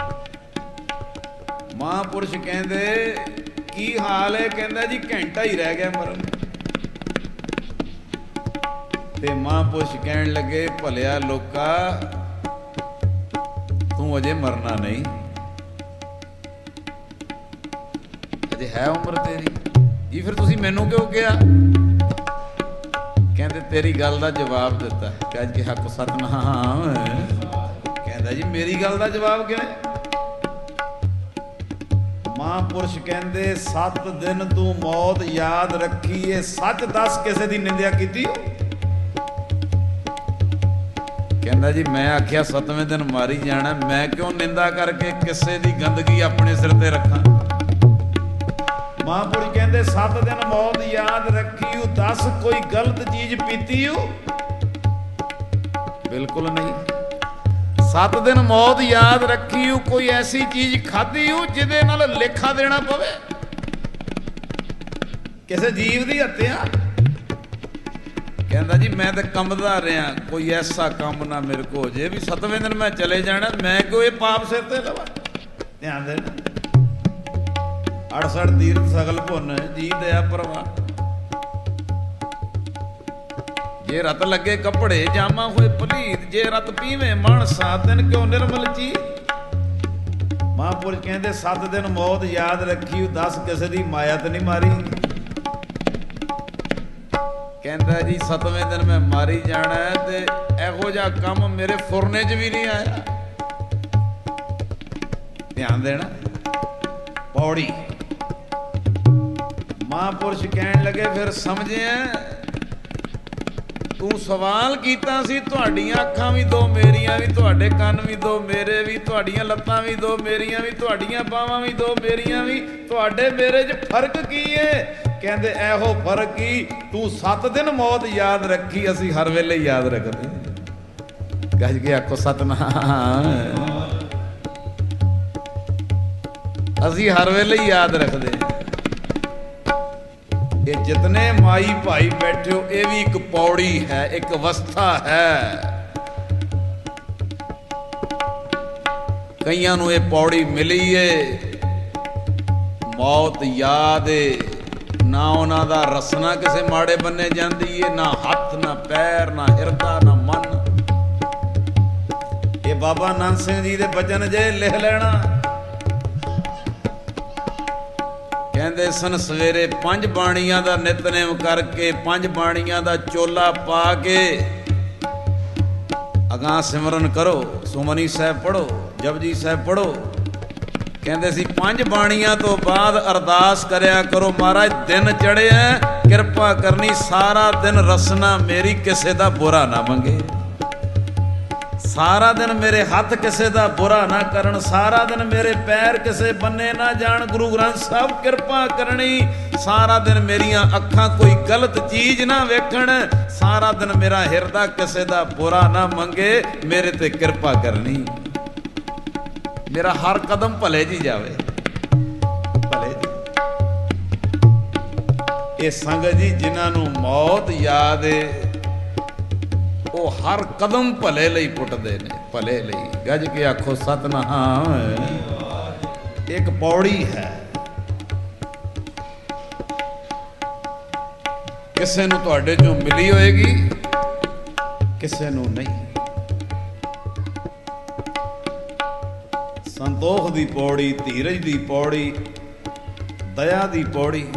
ਮਹਾਂਪੁਰਸ਼ ਕਹਿੰਦੇ ਕੀ ਹਾਲ ਹੈ? ਕਹਿੰਦਾ ਜੀ ਘੰਟਾ ਹੀ ਰਹਿ ਗਿਆ ਮਰਨ ਨੂੰ। ਤੇ ਮਹਾਂਪੁਰਸ਼ ਕਹਿਣ ਲੱਗੇ ਭਲਿਆ ਲੋਕਾ, ਤੂੰ ਅਜੇ ਮਰਨਾ ਨਹੀਂ, ਅਜੇ ਹੈ ਉਮਰ ਤੇਰੀ। ਜੀ ਫਿਰ ਤੁਸੀਂ ਮੈਨੂੰ ਕਿਉਂ ਕਿਹਾ? ਕਹਿੰਦੇ ਤੇਰੀ ਗੱਲ ਦਾ ਜਵਾਬ ਦਿੱਤਾ। ਕਹਿ ਕੇ ਹੱਕ ਸਤਨਾਮ। ਕਹਿੰਦਾ ਜੀ ਮੇਰੀ ਗੱਲ ਦਾ ਜਵਾਬ ਕਿਵੇਂ? ਮਹਾਂਪੁਰਸ਼ ਕਹਿੰਦੇ 7 ਦਿਨ ਤੂੰ ਮੌਤ ਯਾਦ ਰੱਖੀ ਏ, ਸੱਚ ਦੱਸ ਕਿਸੇ ਦੀ ਨਿੰਦਿਆ ਕੀਤੀ? ਕਹਿੰਦਾ ਜੀ ਮੈਂ ਆਖਿਆ 7ਵੇਂ ਦਿਨ ਮਾਰੀ ਜਾਣਾ, ਮੈਂ ਕਿਉਂ ਨਿੰਦਾ ਕਰਕੇ ਕਿਸੇ ਦੀ ਗੰਦਗੀ ਆਪਣੇ ਸਿਰ ਤੇ ਰੱਖਾਂ? ਮਹਾਂਪੁਰਸ਼ ਕਹਿੰਦੇ 7 ਦਿਨ ਮੌਤ ਯਾਦ ਰੱਖੀ, ਦੱਸ ਕੋਈ ਗਲਤ ਚੀਜ਼ ਪੀਤੀ ਹੋ? ਬਿਲਕੁਲ ਨਹੀਂ। 7 ਦਿਨ ਮੌਤ ਯਾਦ ਰੱਖੀ, ਕੋਈ ਐਸੀ ਚੀਜ਼ ਖਾਧੀ ਹੋ ਜਿਹਦੇ ਨਾਲ ਲੇਖਾ ਦੇਣਾ ਪਵੇ? ਕਿਸੇ ਜੀਵ ਦੀ ਹੱਤਿਆ? ਕਹਿੰਦਾ ਜੀ ਮੈਂ ਤਾਂ ਕੰਬਦਾ ਰਿਹਾ, ਕੋਈ ਐਸਾ ਕੰਮ ਨਾ ਮੇਰੇ ਕੋ ਹੋ ਜੇ ਵੀ 7ਵੇਂ ਦਿਨ ਮੈਂ ਚਲੇ ਜਾਣਾ, ਮੈਂ ਕਿਉਂ ਇਹ ਪਾਪ ਸਿਰ ਤੇ ਲਵਾਂ? ਧਿਆਨ ਦੇਣਾ। 68 ਤੀਰਥ ਸਗਲ ਭੁੰਨ ਜੀ ਦਇਆ ਪ੍ਰਵਾਨ। ਜੇ ਰਤ ਲੱਗੇ ਕੱਪੜੇ ਜਾਮਾ ਹੋਏ ਪਲੀਤ, ਜੇ ਰਤ ਪੀਵੇਂ ਮਨ 7 ਦਿਨ ਕਿਉਂ ਨਿਰਮਲ ਚੀ। ਮਹਾਂਪੁਰਸ਼ ਕਹਿੰਦੇ 7 ਦਿਨ ਮੌਤ ਯਾਦ ਰੱਖੀ, ਦੱਸ ਕਿਸੇ ਦੀ ਮਾਇਆ ਤੇ ਨਹੀਂ ਮਾਰੀ? ਕਹਿੰਦਾ ਜੀ 7ਵੇਂ ਦਿਨ ਮੈਂ ਮਾਰੀ ਜਾਣਾ ਹੈ ਤੇ ਇਹੋ ਜਿਹਾ ਕੰਮ ਮੇਰੇ ਫੁਰਨੇ 'ਚ ਵੀ ਨਹੀਂ ਆਇਆ। ਧਿਆਨ ਦੇਣਾ। ਪੌੜੀ। ਮਹਾਂਪੁਰਸ਼ ਕਹਿਣ ਲੱਗੇ ਫਿਰ ਸਮਝਿਆ ਤੂੰ ਸਵਾਲ ਕੀਤਾ ਸੀ, ਤੁਹਾਡੀਆਂ ਅੱਖਾਂ ਵੀ ਦੋ ਮੇਰੀਆਂ ਵੀ, ਤੁਹਾਡੇ ਕੰਨ ਵੀ ਦੋ ਮੇਰੇ ਵੀ, ਤੁਹਾਡੀਆਂ ਲੱਤਾਂ ਵੀ ਦੋ ਮੇਰੀਆਂ ਵੀ, ਤੁਹਾਡੀਆਂ ਬਾਹਾਂ ਵੀ ਦੋ ਮੇਰੀਆਂ ਵੀ, ਤੁਹਾਡੇ ਮੇਰੇ 'ਚ ਫਰਕ ਕੀ ਏ? ਕਹਿੰਦੇ ਇਹੋ ਫਰਕ ਕੀ, ਤੂੰ 7 ਦਿਨ ਮੌਤ ਯਾਦ ਰੱਖੀ, ਅਸੀਂ ਹਰ ਵੇਲੇ ਯਾਦ ਰੱਖਦੇ। ਗੱਜ ਕੇ ਆਖੋ ਸਤਨਾਮ। ਅਸੀਂ ਹਰ ਵੇਲੇ ਯਾਦ ਰੱਖਦੇ। ਇਹ ਜਿਤਨੇ ਮਾਈ ਭਾਈ ਬੈਠੇ ਹੋ, ਇਹ ਵੀ ਇੱਕ ਪੌੜੀ ਹੈ, ਇੱਕ ਅਵਸਥਾ ਹੈ। ਕਈਆਂ ਨੂੰ ਇਹ ਪੌੜੀ ਮਿਲੀ ਏ, ਮੌਤ ਯਾਦ ਏ, ਨਾ ਉਹਨਾਂ ਦਾ ਰਸਨਾ ਕਿਸੇ ਮਾੜੇ ਬੰਨੇ ਜਾਂਦੀ ਏ, ਨਾ ਹੱਥ ਨਾ ਪੈਰ ਨਾ ਹਿਰਦਾ ਨਾ ਮਨ। ਇਹ ਬਾਬਾ ਨੰਦ ਸਿੰਘ ਜੀ ਦੇ ਬਚਨ ਜੇ ਲਿਖ ਲੈਣਾ। ਕਹਿੰਦੇ ਸਨ ਸਵੇਰੇ 5 ਬਾਣੀਆਂ ਦਾ ਨਿਤਨੇਮ ਕਰਕੇ, 5 ਬਾਣੀਆਂ ਦਾ ਚੋਲਾ ਪਾ ਕੇ ਅਗਾਂਹ ਸਿਮਰਨ ਕਰੋ, ਸੁਮਨੀ ਸਾਹਿਬ ਪੜੋ, ਜਪਜੀ ਸਾਹਿਬ ਪੜੋ। ਕਹਿੰਦੇ ਸੀ 5 ਬਾਣੀਆਂ ਤੋਂ ਬਾਅਦ ਅਰਦਾਸ ਕਰਿਆ ਕਰੋ, ਮਹਾਰਾਜ ਦਿਨ ਚੜਿਆ, ਕਿਰਪਾ ਕਰਨੀ ਸਾਰਾ ਦਿਨ ਰਸਨਾ ਮੇਰੀ ਕਿਸੇ ਦਾ ਬੁਰਾ ਨਾ ਮੰਗੇ, ਸਾਰਾ ਦਿਨ ਮੇਰੇ ਹੱਥ ਕਿਸੇ ਦਾ ਬੁਰਾ ਨਾ ਕਰਨ, ਸਾਰਾ ਦਿਨ ਮੇਰੇ ਪੈਰ ਕਿਸੇ ਬੰਨੇ ਨਾ ਜਾਣ, ਗੁਰੂ ਗ੍ਰੰਥ ਸਾਹਿਬ ਕਿਰਪਾ ਕਰਨੀ, ਸਾਰਾ ਦਿਨ ਮੇਰੀਆਂ ਅੱਖਾਂ ਕੋਈ ਗਲਤ ਚੀਜ਼ ਨਾ ਵੇਖਣ, ਸਾਰਾ ਦਿਨ ਮੇਰਾ ਹਿਰਦਾ ਕਿਸੇ ਦਾ ਬੁਰਾ ਨਾ ਮੰਗੇ, ਮੇਰੇ ਤੇ ਕਿਰਪਾ ਕਰਨੀ, ਮੇਰਾ ਹਰ ਕਦਮ ਭਲੇ ਜੀ ਜਾਵੇ, ਭਲੇ ਜੀ। ਇਹ ਸੰਗਤ ਜੀ ਜਿਨ੍ਹਾਂ ਨੂੰ ਮੌਤ ਯਾਦ ਏ, ਉਹ ਹਰ ਕਦਮ ਭਲੇ ਲਈ ਪੁੱਟਦੇ ਨੇ, ਭਲੇ ਲਈ। ਗੱਜ ਕੇ ਆਖੋ ਸਤਨਾਮ। ਇੱਕ ਪੌੜੀ ਹੈ, ਕਿਸੇ ਨੂੰ ਤੁਹਾਡੇ ਚੋਂ ਮਿਲੀ ਹੋਏਗੀ, ਕਿਸੇ ਨੂੰ ਨਹੀਂ। ਸੰਤੋਖ ਦੀ ਪੌੜੀ, ਧੀਰਜ ਦੀ ਪੌੜੀ, ਦਇਆ ਦੀ ਪੌੜੀ,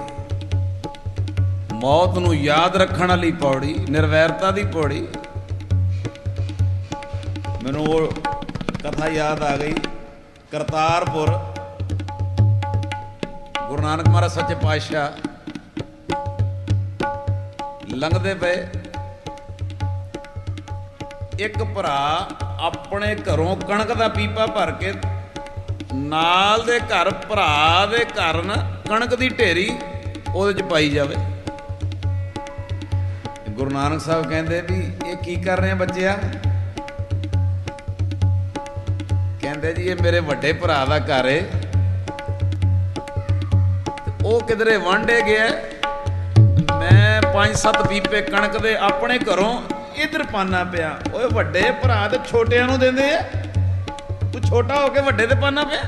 ਮੌਤ ਨੂੰ ਯਾਦ ਰੱਖਣ ਵਾਲੀ ਪੌੜੀ, ਨਿਰਵੈਰਤਾ ਦੀ ਪੌੜੀ। ਮੈਨੂੰ ਉਹ ਕਥਾ ਯਾਦ ਆ ਗਈ। ਕਰਤਾਰਪੁਰ ਗੁਰੂ ਨਾਨਕ ਮਹਾਰਾਜ ਸੱਚੇ ਪਾਤਸ਼ਾਹ ਲੰਘਦੇ ਪਏ, ਇੱਕ ਭਰਾ ਆਪਣੇ ਘਰੋਂ ਕਣਕ ਦਾ ਪੀਪਾ ਭਰ ਕੇ ਨਾਲ ਦੇ ਘਰ ਭਰਾ ਦੇ ਘਰ ਨਾ ਕਣਕ ਦੀ ਢੇਰੀ ਉਹਦੇ 'ਚ ਪਾਈ ਜਾਵੇ। ਗੁਰੂ ਨਾਨਕ ਸਾਹਿਬ ਕਹਿੰਦੇ ਵੀ ਇਹ ਕੀ ਕਰ ਰਹੇ ਆ ਬੱਚਿਆ? ਕਹਿੰਦੇ ਜੀ ਇਹ ਮੇਰੇ ਵੱਡੇ ਭਰਾ ਦਾ ਘਰ ਏ, ਉਹ ਕਿਧਰੇ ਵਾਂਢੇ ਗਿਆ, ਮੈਂ 5-7 ਪੀਪੇ ਕਣਕ ਦੇ ਆਪਣੇ ਘਰੋਂ ਇੱਧਰ ਪਾਨਾ ਪਿਆ। ਓਏ ਵੱਡੇ ਭਰਾ ਤੇ ਛੋਟਿਆਂ ਨੂੰ ਦਿੰਦੇ ਆ, ਤੂੰ ਛੋਟਾ ਹੋ ਕੇ ਵੱਡੇ ਤੇ ਪਾਨਾ ਪਿਆ।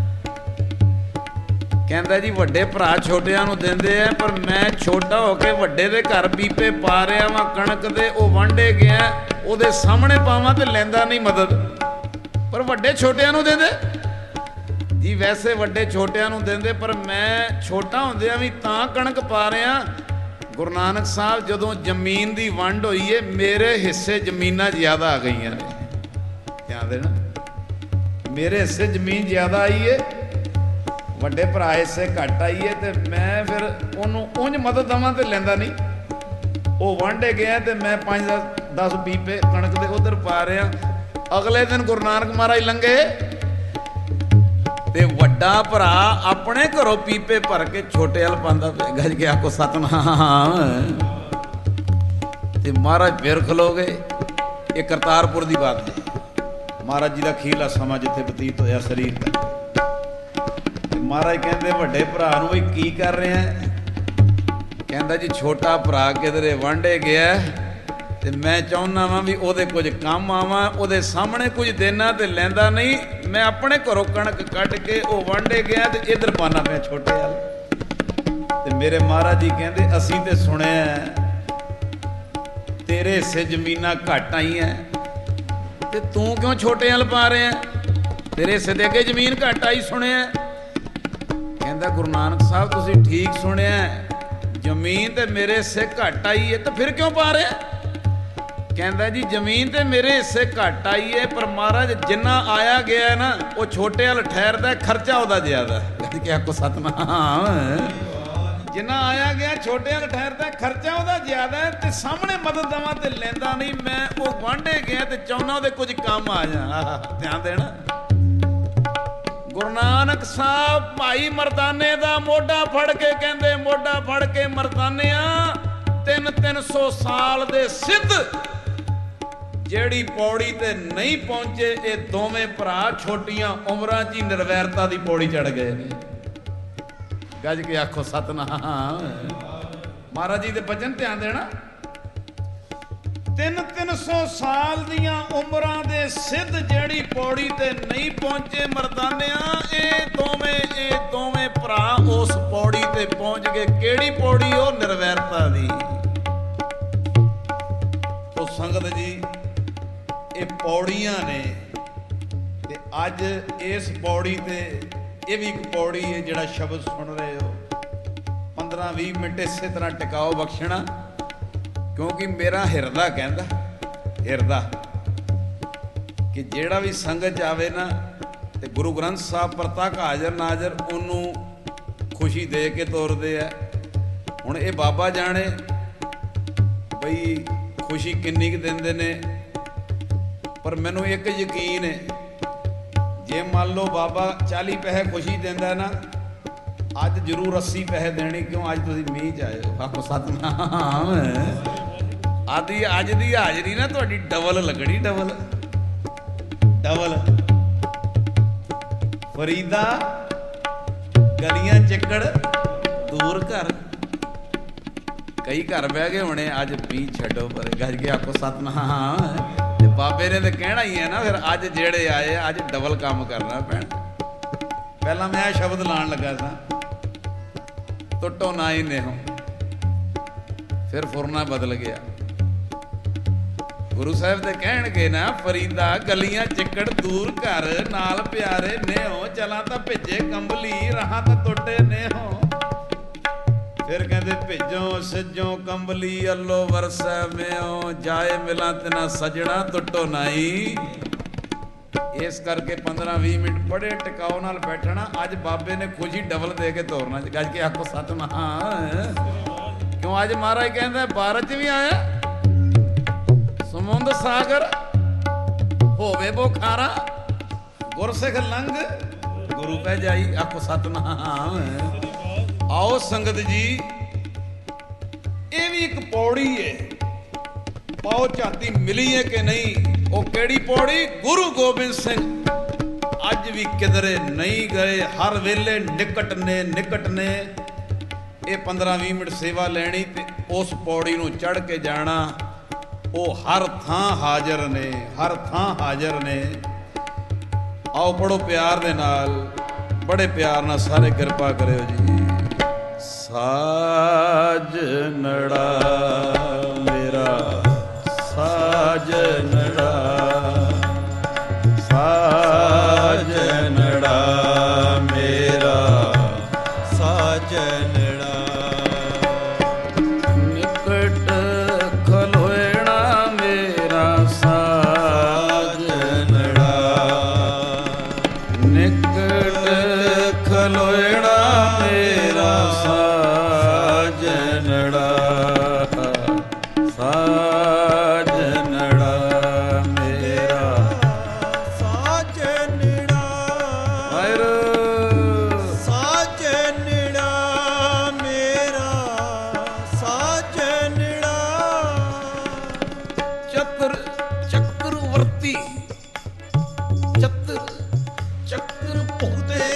ਕਹਿੰਦਾ ਜੀ ਵੱਡੇ ਭਰਾ ਛੋਟਿਆਂ ਨੂੰ ਦਿੰਦੇ ਆ, ਪਰ ਮੈਂ ਛੋਟਾ ਹੋ ਕੇ ਵੱਡੇ ਦੇ ਘਰ ਪੀਪੇ ਪਾ ਰਿਹਾ ਵਾਂ ਕਣਕ ਦੇ, ਉਹ ਵਾਂਢੇ ਗਿਆ, ਉਹਦੇ ਸਾਹਮਣੇ ਪਾਵਾਂ ਤੇ ਲੈਂਦਾ ਨਹੀਂ ਮਦਦ, ਪਰ ਵੱਡੇ ਛੋਟਿਆਂ ਨੂੰ ਦਿੰਦੇ ਜੀ। ਵੈਸੇ ਵੱਡੇ ਛੋਟਿਆਂ ਨੂੰ ਦਿੰਦੇ, ਪਰ ਮੈਂ ਛੋਟਾ ਹੁੰਦਿਆਂ ਵੀ ਤਾਂ ਕਣਕ ਪਾ ਰਿਹਾ। ਗੁਰੂ ਨਾਨਕ ਸਾਹਿਬ ਜਦੋਂ ਜ਼ਮੀਨ ਦੀ ਵੰਡ ਹੋਈ ਏ, ਮੇਰੇ ਹਿੱਸੇ ਜ਼ਮੀਨਾਂ ਜ਼ਿਆਦਾ ਆ ਗਈਆਂ ਨੇ, ਧਿਆਨ ਦੇਣਾ, ਮੇਰੇ ਹਿੱਸੇ ਜ਼ਮੀਨ ਜ਼ਿਆਦਾ ਆਈ ਏ, ਵੱਡੇ ਭਰਾ ਹਿੱਸੇ ਘੱਟ ਆਈ ਏ, ਤੇ ਮੈਂ ਫਿਰ ਉਹਨੂੰ ਉਂਝ ਮਦਦ ਦੇਵਾਂ ਤੇ ਲੈਂਦਾ ਨਹੀਂ। ਉਹ ਵਾਂਢੇ ਗਿਆ ਤੇ ਮੈਂ 5-10 ਪੀਪੇ ਕਣਕ ਦੇ ਉਧਰ ਪਾ ਰਿਹਾ। ਅਗਲੇ ਦਿਨ ਗੁਰੂ ਨਾਨਕ ਮਹਾਰਾਜ ਲੰਘੇ ਤੇ ਵੱਡਾ ਭਰਾ ਆਪਣੇ ਘਰੋਂ ਪੀਪੇ ਭਰ ਕੇ ਛੋਟੇ ਵੱਲ ਪਾਉਂਦਾ ਪਿਆ। ਗੱਜ ਕੇ ਆਖੋ ਸਤਿਨਾਮ। ਤੇ ਮਹਾਰਾਜ ਫਿਰ ਖਲੋ ਗਏ। ਇਹ ਕਰਤਾਰਪੁਰ ਦੀ ਬਾਤ ਹੈ, ਮਹਾਰਾਜ ਜੀ ਦਾ ਅਖੀਰਲਾ ਸਮਾਂ ਜਿੱਥੇ ਬਤੀਤ ਹੋਇਆ ਸਰੀਰ ਦਾ। ਤੇ ਮਹਾਰਾਜ ਕਹਿੰਦੇ ਵੱਡੇ ਭਰਾ ਨੂੰ ਬਈ ਕੀ ਕਰ ਰਿਹਾ? ਕਹਿੰਦਾ ਜੀ ਛੋਟਾ ਭਰਾ ਕਿਧਰੇ ਵਾਂਢੇ ਗਿਆ ਤੇ ਮੈਂ ਚਾਹੁੰਦਾ ਵਾਂ ਵੀ ਉਹਦੇ ਕੁਝ ਕੰਮ ਆਵਾਂ, ਉਹਦੇ ਸਾਹਮਣੇ ਕੁਝ ਦੇਣਾ ਤੇ ਲੈਂਦਾ ਨਹੀਂ। ਮੈਂ ਆਪਣੇ ਘਰੋਂ ਕਣਕ ਕੱਢ ਕੇ ਉਹ ਵਾਂਢੇ ਗਿਆ ਤੇ ਇੱਧਰ ਪਾਣਾ ਪਿਆ ਛੋਟੇ ਵੱਲ। ਤੇ ਮੇਰੇ ਮਹਾਰਾਜ ਜੀ ਕਹਿੰਦੇ ਅਸੀਂ ਤੇ ਸੁਣਿਆ ਤੇਰੇ ਹਿੱਸੇ ਜ਼ਮੀਨਾਂ ਘੱਟ ਆਈਆਂ ਤੇ ਤੂੰ ਕਿਉਂ ਛੋਟੇ ਵੱਲ ਪਾ ਰਿਹਾ? ਤੇਰੇ ਹਿੱਸੇ ਦੇ ਅੱਗੇ ਜ਼ਮੀਨ ਘੱਟ ਆਈ ਸੁਣਿਆ। ਕਹਿੰਦਾ ਗੁਰੂ ਨਾਨਕ ਸਾਹਿਬ ਤੁਸੀਂ ਠੀਕ ਸੁਣਿਆ, ਜ਼ਮੀਨ ਤੇ ਮੇਰੇ ਹਿੱਸੇ ਘੱਟ ਆਈ ਹੈ, ਤਾਂ ਫਿਰ ਕਿਉਂ ਪਾ ਰਿਹਾ? ਕਹਿੰਦਾ ਜੀ ਜ਼ਮੀਨ ਤੇ ਮੇਰੇ ਹਿੱਸੇ ਘੱਟ ਆਈ ਹੈ, ਪਰ ਮਹਾਰਾਜ ਜਿੰਨਾ ਆਇਆ ਗਿਆ ਨਾ ਉਹ ਛੋਟੇ ਵੱਲ ਠਹਿਰਦਾ, ਖਰਚਾ ਉਹਦਾ ਜ਼ਿਆਦਾ। ਕਿ ਆਖੋ ਸਤਿਨਾਮ। ਜਿੰਨਾ ਆਇਆ ਗਿਆ ਛੋਟੇ ਵੱਲ ਠਹਿਰਦਾ, ਖਰਚਾ ਉਹਦਾ ਜ਼ਿਆਦਾ ਹੈ, ਤੇ ਸਾਹਮਣੇ ਮਦਦ ਦੇਵਾਂ ਤੇ ਲੈਂਦਾ ਨਹੀਂ। ਮੈਂ ਉਹ ਵਾਂਢੇ ਗਿਆ ਤੇ ਚਾਹੁੰਦਾ ਉਹਦੇ ਕੁਝ ਕੰਮ ਆ ਜਾ। ਧਿਆਨ ਦੇਣਾ। ਗੁਰੂ ਨਾਨਕ ਸਾਹਿਬ ਭਾਈ ਮਰਦਾਨੇ ਦਾ ਮੋਢਾ ਫੜ ਕੇ ਕਹਿੰਦੇ, ਮੋਢਾ ਫੜ ਕੇ ਮਰਦਾਨਿਆ 300 ਸਾਲ ਦੇ ਸਿੱਧ ਜਿਹੜੀ ਪੌੜੀ ਤੇ ਨਹੀਂ ਪਹੁੰਚੇ, ਇਹ ਦੋਵੇਂ ਭਰਾ ਛੋਟੀਆਂ ਉਮਰਾਂ 'ਚ ਹੀ ਨਿਰਵੈਰਤਾ ਦੀ ਪੌੜੀ ਚੜ ਗਏ ਨੇ। ਗੱਜ ਕੇ ਆਖੋ ਸਤਿਨਾਮ। ਮਹਾਰਾਜ ਜੀ ਦੇ ਬਚਨ ਧਿਆਨ ਦੇਣਾ। 300 ਸਾਲ ਦੀਆਂ ਉਮਰਾਂ ਦੇ ਸਿੱਧ ਜਿਹੜੀ ਪੌੜੀ ਤੇ ਨਹੀਂ ਪਹੁੰਚੇ ਮਰਦਾਨਿਆਂ, ਇਹ ਦੋਵੇਂ ਭਰਾ ਉਸ ਪੌੜੀ ਤੇ ਪਹੁੰਚ ਗਏ। ਕਿਹੜੀ ਪੌੜੀ? ਉਹ ਨਿਰਵੈਰਤਾ ਦੀ। ਉਹ ਸੰਗਤ ਜੀ ਇਹ ਪੌੜੀਆਂ ਨੇ, ਤੇ ਅੱਜ ਇਸ ਪੌੜੀ ਤੇ ਇਹ ਵੀ ਇੱਕ ਪੌੜੀ ਹੈ ਜਿਹੜਾ ਸ਼ਬਦ ਸੁਣ ਰਹੇ ਹੋ। 15-20 ਮਿੰਟ ਇਸੇ ਤਰ੍ਹਾਂ ਟਿਕਾਓ ਬਖਸ਼ਣਾ, ਕਿਉਂਕਿ ਮੇਰਾ ਹਿਰਦਾ ਕਹਿੰਦਾ, ਹਿਰਦਾ ਕਿ ਜਿਹੜਾ ਵੀ ਸੰਗਤ 'ਚ ਆਵੇ ਨਾ ਤੇ ਗੁਰੂ ਗ੍ਰੰਥ ਸਾਹਿਬ ਪ੍ਰਤੱਖ ਹਾਜ਼ਰ ਨਾਜ਼ਰ ਉਹਨੂੰ ਖੁਸ਼ੀ ਦੇ ਕੇ ਤੋਰਦੇ ਆ। ਹੁਣ ਇਹ ਬਾਬਾ ਜਾਣੇ ਬਈ ਖੁਸ਼ੀ ਕਿੰਨੀ ਕੁ ਦਿੰਦੇ ਨੇ, ਪਰ ਮੈਨੂੰ ਇੱਕ ਯਕੀਨ ਹੈ, ਜੇ ਮੰਨ ਲਓ ਬਾਬਾ 40 ਪੈਸੇ ਖੁਸ਼ੀ ਦਿੰਦਾ ਨਾ, ਅੱਜ ਜ਼ਰੂਰ 80 ਪੈਸੇ ਦੇਣੇ, ਕਿਉਂ ਅੱਜ ਤੁਸੀਂ ਮੀਂਹ 'ਚ ਆਏ ਹੋ। ਆਖੋ ਸਤਿਨਾਮ। ਅੱਜ ਦੀ ਹਾਜ਼ਰੀ ਨਾ ਤੁਹਾਡੀ ਡਬਲ ਲੱਗਣੀ, ਡਬਲ। ਫਰੀਦਾ ਗਲੀਆਂ ਚਿੱਕੜ ਦੂਰ ਘਰ, ਕਈ ਘਰ ਬਹਿ ਗਏ ਹੋਣੇ, ਅੱਜ ਮੀਂਹ ਛੱਡੋ ਪਰ। ਗੱਜ ਕੇ ਆਖੋ ਸਤਿਨਾਮ। ਤੇ ਬਾਬੇ ਨੇ ਤਾਂ ਕਹਿਣਾ ਹੀ ਹੈ ਨਾ, ਫਿਰ ਅੱਜ ਜਿਹੜੇ ਆਏ ਅੱਜ ਡਬਲ ਕੰਮ ਕਰਨਾ ਪੈਣਾ। ਪਹਿਲਾਂ ਮੈਂ ਇਹ ਸ਼ਬਦ ਲਾਉਣ ਲੱਗਾ ਸਾਂ, ਟੁੱਟੋ ਨਾ ਹੀ ਨੇਹੋ, ਫਿਰ ਫੁਰਨਾ ਬਦਲ ਗਿਆ। ਗੁਰੂ ਸਾਹਿਬ ਤੇ ਕਹਿਣਗੇ ਨਾ, ਫਰੀਦਾ ਗਲੀਆਂ ਚਿੱਕੜ ਦੂਰ ਘਰ, ਨਾਲ ਪਿਆਰੇ ਨੇਹੋ, ਚਲਾਂ ਤਾਂ ਭਿੱਜੇ ਕੰਬਲੀ, ਰਹਾਂ ਤਾਂ ਟੁੱਟੇ ਨੇਹੋ। ਫਿਰ ਕਹਿੰਦੇ ਭਿੱਜੋ ਸਿੱਜੋ ਕੰਬਲੀ, ਅੱਲੋ ਵਰਸੈ ਮਿਓ, ਜਾਏ ਮਿਲਾਂ ਤੇ ਨਾ ਸਜਣਾ, ਟੁੱਟੋ ਨਾਈ। ਇਸ ਕਰਕੇ 15-20 ਮਿੰਟ ਬੜੇ ਟਿਕਾਓ ਨਾਲ ਬੈਠਣਾ। ਅੱਜ ਬਾਬੇ ਨੇ ਖੁਸ਼ੀ ਡਬਲ ਦੇ ਕੇ ਤੋਰਨਾ। ਗੱਜ ਕੇ ਆਖੋ ਸਤਿਨਾਮ। ਕਿਉਂ ਅੱਜ ਮਹਾਰਾਜ ਕਹਿੰਦਾ ਭਾਰਤ 'ਚ ਵੀ ਆਇਆ, ਸਮੁੰਦ ਸਾਗਰ ਹੋਵੇ ਬੁਖਾਰਾ, ਗੁਰਸਿੱਖ ਲੰਘ ਗੁਰੂ ਪੈ ਜਾਈ। ਆਖੋ ਸਤਿਨਾਮ। ਆਓ ਸੰਗਤ ਜੀ, ਇਹ ਵੀ ਇੱਕ ਪੌੜੀ ਹੈ ਪਾਓ ਝਾਤੀ ਮਿਲੀ ਹੈ ਕਿ ਨਹੀਂ। ਉਹ ਕਿਹੜੀ ਪੌੜੀ? ਗੁਰੂ ਗੋਬਿੰਦ ਸਿੰਘ ਅੱਜ ਵੀ ਕਿਧਰੇ ਨਹੀਂ ਗਏ, ਹਰ ਵੇਲੇ ਨਿਕਟ ਨੇ ਨਿਕਟ ਨੇ। ਇਹ 15-20 ਮਿੰਟ ਸੇਵਾ ਲੈਣੀ ਤੇ ਉਸ ਪੌੜੀ ਨੂੰ ਚੜ੍ਹ ਕੇ ਜਾਣਾ। ਉਹ ਹਰ ਥਾਂ ਹਾਜ਼ਰ ਨੇ, ਹਰ ਥਾਂ ਹਾਜ਼ਰ ਨੇ। ਆਓ ਪੜੋ ਪਿਆਰ ਦੇ ਨਾਲ, ਬੜੇ ਪਿਆਰ ਨਾਲ ਸਾਰੇ ਕਿਰਪਾ ਕਰਿਓ ਜੀ। ਸਾਜਨੜਾ ਮੇਰਾ ਸਾਜਨੜਾ, ਸਾਜਨੜਾ ਮੇਰਾ ਸਾਜਨੜਾ, ਨਿਕਟ ਖਲੋਇਣਾ ਮੇਰਾ ਸਾਜਨੜਾ, ਨਿਕਟ ਖਲੋਇਣਾ ਮੇਰਾ ਸਾਜਨੜਾ, ਸਾਜਨੜਾ ਮੇਰਾ ਸਾਜਨੜਾ, ਵਾਹਿਗੁਰੂ। ਸਾਜਨੜਾ ਮੇਰਾ ਸਾਜਨੜਾ, ਚੱਕਰਵਰਤੀ ਚੱਕਰ ਭੁਗਤੇ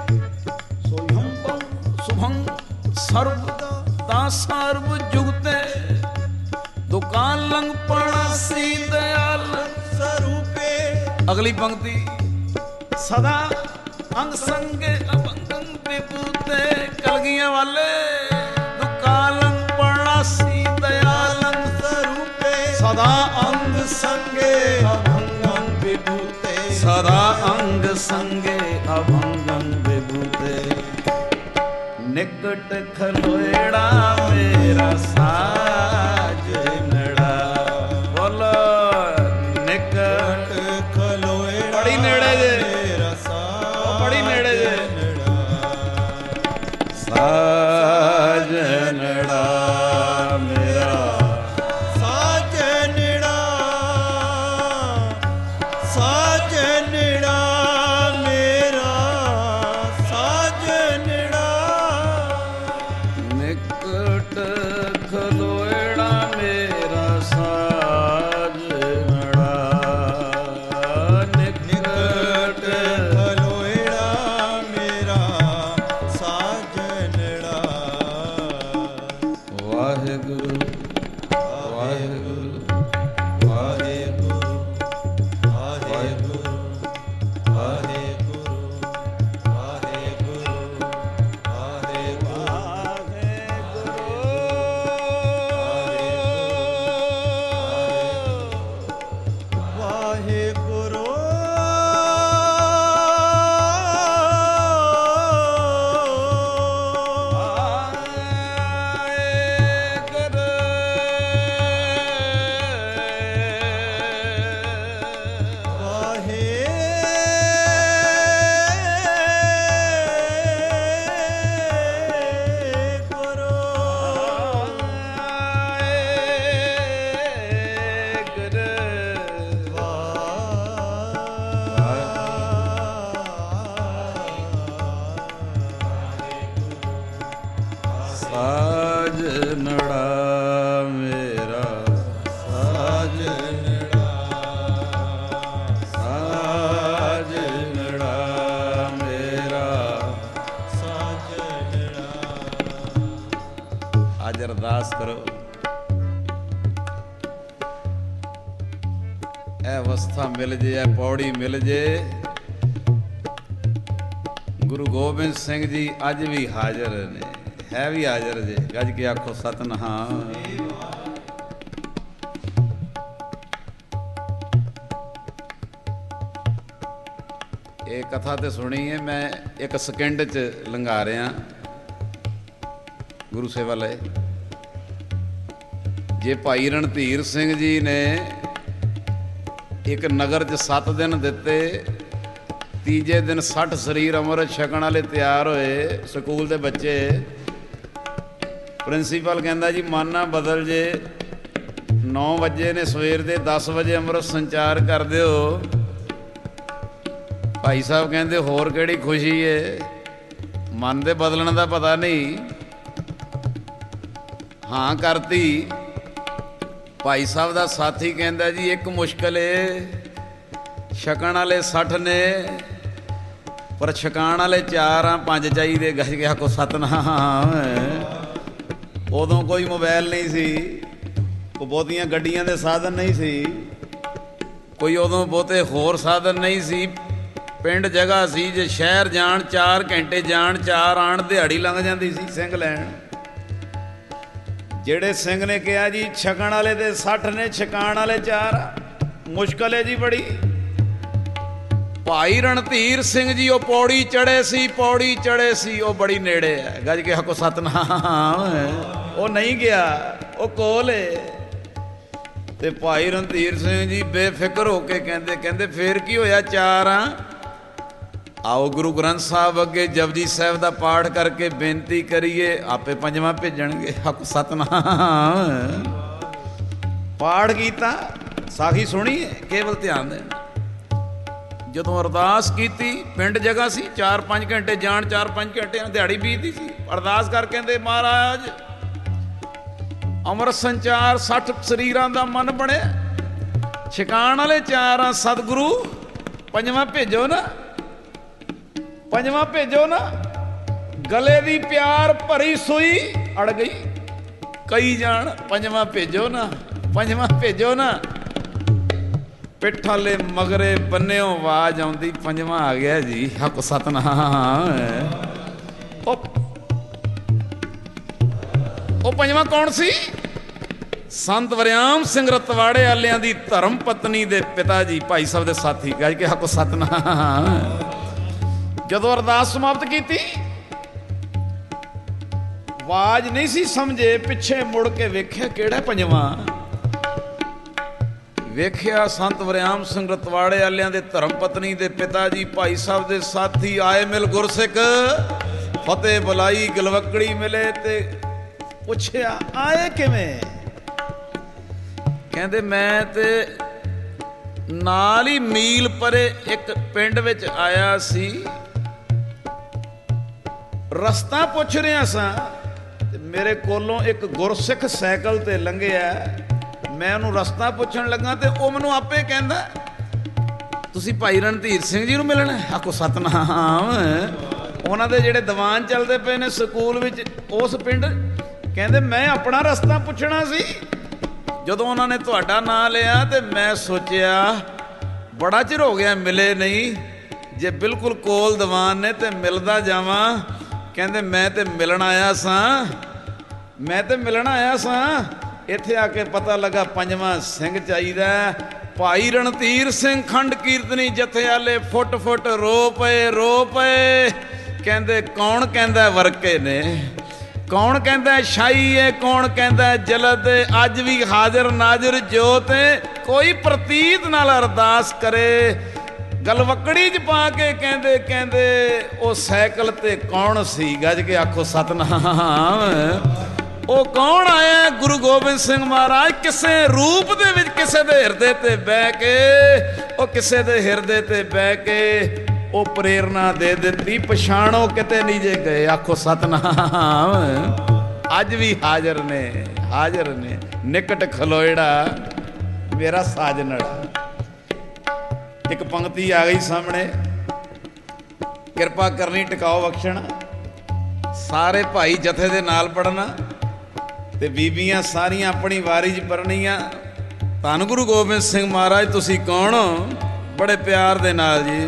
ਸੁਭੰ ਸਰਬ ਦਾ ਸਰਬ ਜੁਗਤੇ, ਦੁਕਾਨ ਲੰਘ ਪੜਾ ਸੀ ਦਇਆਲ ਸਰੂਪੇ। ਅਗਲੀ ਪੰਕਤੀ ਸਦਾ ਅੰਗ ਸੰਗੇ ਅਭੰਗੰ ਵਿਭੂਤੇ, ਕਲਗੀਆਂ ਵਾਲੇ ਦੁਕਾਨ ਲੰਘ ਪੜਾ ਸੀ ਦਇਆਲੰ ਸਰੂਪੇ, ਸਦਾ ਅੰਗ ਸੰਗੇ ਅਭੰਗੰ ਵਿਭੂਤੇ, ਸਦਾ ਅੰਗ ਸੰਗੇ ਅਭੰਗੰ ਵਿਭੂਤੇ, ਨਿਕਟ ਖਲੋਇੜਾ ਮੇਰਾ ਸਾਜਨੜਾ। ਬੋਲੋ ਨਿਕਟ ਖਲੋਇੜਾ ਬੜੀ ਨੇੜੇ ਜੇ, ਮੇਰਾ ਸਾਜਨੜਾ, ਬੜੀ ਨੇੜੇ ਜੇ। ਸਾਜਨੜਾ ਮੇਰਾ ਸਾਜਨੜਾ, ਸਾਜਨੜਾ ਮੇਰਾ ਸਾਜਨੜਾ, ਨਿਕਟ ਖਲੋਇੜਾ ਮੇਰਾ ਸਾਜਨੜਾ, ਨਿਕਟ ਖਲੋਇੜਾ ਮੇਰਾ ਸਾਜਨੜਾ। ਵਾਹਿਗੁਰੂ ਵਾਹਿਗੁਰੂ ਵਾਹਿਗੁਰੂ ਵਾਹਿਗੁਰੂ ਵਾਹਿਗੁਰੂ ਵਾਹਿਗੁਰੂ ਵਾਹਿਗੁਰੂ ਸਾਜਨੜਾ ਮੇਰਾ ਸਾਜਨੜਾ, ਸਾਜਨੜਾ ਮੇਰਾ ਸਾਜਨੜਾ। ਅੱਜ ਅਰਦਾਸ ਕਰੋ, ਇਹ ਅਵਸਥਾ ਮਿਲ ਜੇ, ਇਹ ਪੌੜੀ ਮਿਲ ਜੇ। ਗੁਰੂ ਗੋਬਿੰਦ ਸਿੰਘ ਜੀ ਅੱਜ ਵੀ ਹਾਜ਼ਰ ਨੇ, ਹੈ ਵੀ ਹਾਜ਼ਰ ਜੇ। ਗੱਜ ਕੇ ਆਖੋ ਸਤਿਨਾਮ। ਇਹ ਕਥਾ ਤੇ ਸੁਣੀ ਹੈ ਮੈਂ, ਇੱਕ ਸਕਿੰਡ ਚ ਲੰਘਾ ਰਿਹਾ ਗੁਰੂ ਸੇਵਾ ਲਈ। ਜੇ ਭਾਈ ਰਣਧੀਰ ਸਿੰਘ ਜੀ ਨੇ ਇੱਕ ਨਗਰ 'ਚ 7 ਦਿਨ ਦਿੱਤੇ, ਤੀਜੇ ਦਿਨ 60 ਸਰੀਰ ਅੰਮ੍ਰਿਤ ਛਕਣ ਵਾਲੇ ਤਿਆਰ ਹੋਏ, ਸਕੂਲ ਦੇ ਬੱਚੇ। ਪ੍ਰਿੰਸੀਪਲ ਕਹਿੰਦਾ ਜੀ ਮਨ ਨਾ ਬਦਲ ਜੇ, 9 ਵਜੇ ਨੇ ਸਵੇਰ ਦੇ, 10 ਵਜੇ ਅੰਮ੍ਰਿਤ ਸੰਚਾਰ ਕਰ ਦਿਓ। ਭਾਈ ਸਾਹਿਬ ਕਹਿੰਦੇ ਹੋਰ ਕਿਹੜੀ ਖੁਸ਼ੀ ਏ, ਮਨ ਦੇ ਬਦਲਣ ਦਾ ਪਤਾ ਨਹੀਂ। ਹਾਂ ਕਰਤੀ ਭਾਈ ਸਾਹਿਬ ਦਾ ਸਾਥੀ ਕਹਿੰਦਾ ਜੀ ਇੱਕ ਮੁਸ਼ਕਲ ਏ, ਛਕਣ ਵਾਲੇ 60 ਨੇ ਪਰ ਛਕਾਣ ਵਾਲੇ 4 ਆ, 5 ਚਾਹੀਦੇ। ਗੱਜ ਗਿਆ ਕੋ ਸਤਨਾਮ। ਉਦੋਂ ਕੋਈ ਮੋਬਾਈਲ ਨਹੀਂ ਸੀ, ਕੋਈ ਬਹੁਤੀਆਂ ਗੱਡੀਆਂ ਦੇ ਸਾਧਨ ਨਹੀਂ ਸੀ, ਕੋਈ ਉਦੋਂ ਬਹੁਤੇ ਹੋਰ ਸਾਧਨ ਨਹੀਂ ਸੀ। ਪਿੰਡ ਜਗ੍ਹਾ ਸੀ, ਜੇ ਸ਼ਹਿਰ ਜਾਣ 4 ਘੰਟੇ ਜਾਣ 4 ਆਣ, ਦਿਹਾੜੀ ਲੰਘ ਜਾਂਦੀ ਸੀ ਸਿੰਘ ਲੈਣ। ਜਿਹੜੇ ਸਿੰਘ ਨੇ ਕਿਹਾ ਜੀ ਛਕਣ ਵਾਲੇ ਦੇ 60 ਨੇ, ਛਕਾਣ ਵਾਲੇ 4 ਆ, ਮੁਸ਼ਕਲ ਹੈ ਜੀ ਬੜੀ। ਭਾਈ ਰਣਧੀਰ ਸਿੰਘ ਜੀ ਉਹ ਪੌੜੀ ਚੜੇ ਸੀ, ਪੌੜੀ ਚੜੇ ਸੀ, ਉਹ ਬੜੀ ਨੇੜੇ ਹੈ। ਗੱਜ ਕੇ ਹੱਕੋ ਸਤਨਾਮ। ਉਹ ਨਹੀਂ ਗਿਆ, ਉਹ ਕੋਲ ਏ। ਤੇ ਭਾਈ ਰਣਧੀਰ ਸਿੰਘ ਜੀ ਬੇਫਿਕਰ ਹੋ ਕੇ ਕਹਿੰਦੇ ਫੇਰ ਕੀ ਹੋਇਆ 4 ਆ। ਆਓ ਗੁਰੂ ਗ੍ਰੰਥ ਸਾਹਿਬ ਅੱਗੇ ਜਪਜੀ ਸਾਹਿਬ ਦਾ ਪਾਠ ਕਰਕੇ ਬੇਨਤੀ ਕਰੀਏ, ਆਪੇ 5ਵਾਂ ਭੇਜਣਗੇ। ਹੱਕ ਸਤਨਾਮ। ਪਾਠ ਕੀਤਾ, ਸਾਖੀ ਸੁਣੀ, ਕੇਵਲ ਧਿਆਨ ਦੇਣਾ। ਜਦੋਂ ਅਰਦਾਸ ਕੀਤੀ, ਪਿੰਡ ਜਗ੍ਹਾ ਸੀ, 4-5 ਘੰਟੇ ਜਾਣ 4-5 ਘੰਟੇ ਦਿਹਾੜੀ ਬੀਤਦੀ ਸੀ। ਅਰਦਾਸ ਕਰ ਕਹਿੰਦੇ ਮਹਾਰਾਜ ਅੰਮ੍ਰਿਤ ਸੰਚਾਰ 60 ਸਰੀਰਾਂ ਦਾ ਮਨ ਬਣਿਆ, ਛਕਾਣ ਵਾਲੇ 4 ਆ, ਸਤਿਗੁਰੂ 5ਵਾਂ ਭੇਜੋ ਨਾ, 5ਵਾਂ ਭੇਜੋ ਨਾ। ਗਲੇ ਦੀ ਪਿਆਰ ਭਰੀ ਸੂਈ ਅੜ ਗਈ, ਕਈ ਜਾਣ 5ਵਾਂ ਭੇਜੋ ਨਾ, 5ਵਾਂ ਭੇਜੋ ਨਾ। ਪਿੱਠ ਵਾਲੇ ਮਗਰੇ ਬੰਨਿਓ ਆਵਾਜ਼ ਆਉਂਦੀ 5ਵਾਂ ਆ ਗਿਆ ਜੀ। ਹੱਕ ਸਤਨਾਮ। ਉਹ 5ਵਾਂ ਕੌਣ ਸੀ? ਸੰਤ ਵਰਿਆਮ ਸਿੰਘ ਰਤਵਾੜੇ ਵਾਲਿਆਂ ਦੀ ਧਰਮ ਪਤਨੀ ਦੇ ਪਿਤਾ ਜੀ, ਭਾਈ ਸਾਹਿਬ ਦੇ ਸਾਥੀ। ਗੱਜ ਕੇ ਹੱਕ ਸਤਨਾਮ। ਜਦੋਂ ਅਰਦਾਸ ਸਮਾਪਤ ਕੀਤੀ, ਆਵਾਜ਼ ਨਹੀਂ ਸੀ ਸਮਝੇ, ਪਿੱਛੇ ਮੁੜ ਕੇ ਵੇਖਿਆ ਕਿਹੜਾ 5ਵਾਂ। ਵੇਖਿਆ ਸੰਤ ਵਰਿਆਮ ਸਿੰਘ ਰਤਵਾੜੇ ਵਾਲਿਆਂ ਦੇ ਧਰਮ ਪਤਨੀ ਦੇ ਪਿਤਾ ਜੀ, ਭਾਈ ਸਾਹਿਬ ਦੇ ਸਾਥੀ ਆਏ ਮਿਲ ਗੁਰਸਿੱਖ ਫਤਿਹ ਬੁਲਾਈ, ਗਲਵਕੜੀ ਮਿਲੇ ਤੇ ਪੁੱਛਿਆ ਆਏ ਕਿਵੇਂ? ਕਹਿੰਦੇ ਮੈਂ ਤੇ ਨਾਲ ਹੀ ਮੀਲ ਪਰੇ ਇੱਕ ਪਿੰਡ ਵਿੱਚ ਆਇਆ ਸੀ, ਰਸਤਾ ਪੁੱਛ ਰਿਹਾ ਸਾਂ ਤੇ ਮੇਰੇ ਕੋਲੋਂ ਇੱਕ ਗੁਰਸਿੱਖ ਸਾਈਕਲ ਤੇ ਲੰਘਿਆ। ਮੈਂ ਉਹਨੂੰ ਰਸਤਾ ਪੁੱਛਣ ਲੱਗਾ ਤੇ ਉਹ ਮੈਨੂੰ ਆਪੇ ਕਹਿੰਦਾ ਤੁਸੀਂ ਭਾਈ ਰਣਧੀਰ ਸਿੰਘ ਜੀ ਨੂੰ ਮਿਲਣਾ। ਆਖੋ ਸਤਨਾਮ। ਉਹਨਾਂ ਦੇ ਜਿਹੜੇ ਦੀਵਾਨ ਚੱਲਦੇ ਪਏ ਨੇ ਸਕੂਲ ਵਿੱਚ ਉਸ ਪਿੰਡ। ਕਹਿੰਦੇ ਮੈਂ ਆਪਣਾ ਰਸਤਾ ਪੁੱਛਣਾ ਸੀ। ਜਦੋਂ ਉਹਨਾਂ ਨੇ ਤੁਹਾਡਾ ਨਾਂ ਲਿਆ ਤੇ ਮੈਂ ਸੋਚਿਆ ਬੜਾ ਚਿਰ ਹੋ ਗਿਆ ਮਿਲੇ ਨਹੀਂ, ਜੇ ਬਿਲਕੁਲ ਕੋਲ ਦੀਵਾਨ ਨੇ ਤੇ ਮਿਲਦਾ ਜਾਵਾਂ। ਕਹਿੰਦੇ ਮੈਂ ਤੇ ਮਿਲਣ ਆਇਆ ਸਾਂ, ਮੈਂ ਤੇ ਮਿਲਣ ਆਇਆ ਸਾਂ। ਇੱਥੇ ਆ ਕੇ ਪਤਾ ਲੱਗਾ 5ਵਾਂ ਸਿੰਘ ਚਾਹੀਦਾ। ਭਾਈ ਰਣਧੀਰ ਸਿੰਘ ਖੰਡ ਕੀਰਤਨੀ ਜਥੇ ਵਾਲੇ ਫੁੱਟ ਫੁੱਟ ਰੋ ਪਏ, ਰੋ ਪਏ। ਕਹਿੰਦੇ ਕੌਣ ਕਹਿੰਦਾ ਵਰਕੇ ਨੇ, ਕੌਣ ਕਹਿੰਦਾ ਸ਼ਾਹੀ ਏ, ਕੌਣ ਕਹਿੰਦਾ ਜਲਦ। ਅੱਜ ਵੀ ਹਾਜ਼ਰ ਨਾਜ਼ਰ ਜੋਤ, ਕੋਈ ਪ੍ਰਤੀਤ ਨਾਲ ਅਰਦਾਸ ਕਰੇ। ਗਲਵਕੜੀ 'ਚ ਪਾ ਕੇ ਕਹਿੰਦੇ ਉਹ ਸਾਈਕਲ ਤੇ ਕੌਣ ਸੀ? ਗੱਜ ਕੇ ਆਖੋ ਸਤਨਾਮ। ਉਹ ਕੌਣ ਆਇਆ? ਗੁਰੂ ਗੋਬਿੰਦ ਸਿੰਘ ਮਹਾਰਾਜ ਕਿਸੇ ਰੂਪ ਦੇ ਵਿੱਚ ਕਿਸੇ ਦੇ ਹਿਰਦੇ ਤੇ ਬਹਿ ਕੇ, ਉਹ ਕਿਸੇ ਦੇ ਹਿਰਦੇ ਤੇ ਬਹਿ ਕੇ ਉਹ ਪ੍ਰੇਰਨਾ ਦੇ ਦਿੱਤੀ, ਪਛਾਣੋ ਕਿਤੇ ਨਹੀਂ ਜੇ ਗਏ। ਆਖੋ ਸਤਨਾਮ। ਅੱਜ ਵੀ ਹਾਜ਼ਰ ਨੇ, ਹਾਜ਼ਰ ਨੇ। ਨਿਕਟ ਖਲੋਇੜਾ ਮੇਰਾ ਸਾਜਨੜਾ। ਇੱਕ ਪੰਕਤੀ ਆ ਗਈ ਸਾਹਮਣੇ, ਕਿਰਪਾ ਕਰਨੀ ਟਿਕਾਓ ਬਖਸ਼ਣਾ। ਸਾਰੇ ਭਾਈ ਜਥੇ ਦੇ ਨਾਲ ਪੜ੍ਹਨਾ ਤੇ ਬੀਬੀਆਂ ਸਾਰੀਆਂ ਆਪਣੀ ਵਾਰੀ 'ਚ ਪੜ੍ਹਨੀਆਂ। ਧੰਨ ਗੁਰੂ ਗੋਬਿੰਦ ਸਿੰਘ ਮਹਾਰਾਜ ਤੁਸੀਂ ਕੌਣ ਹੋ? ਬੜੇ ਪਿਆਰ ਦੇ ਨਾਲ ਜੀ।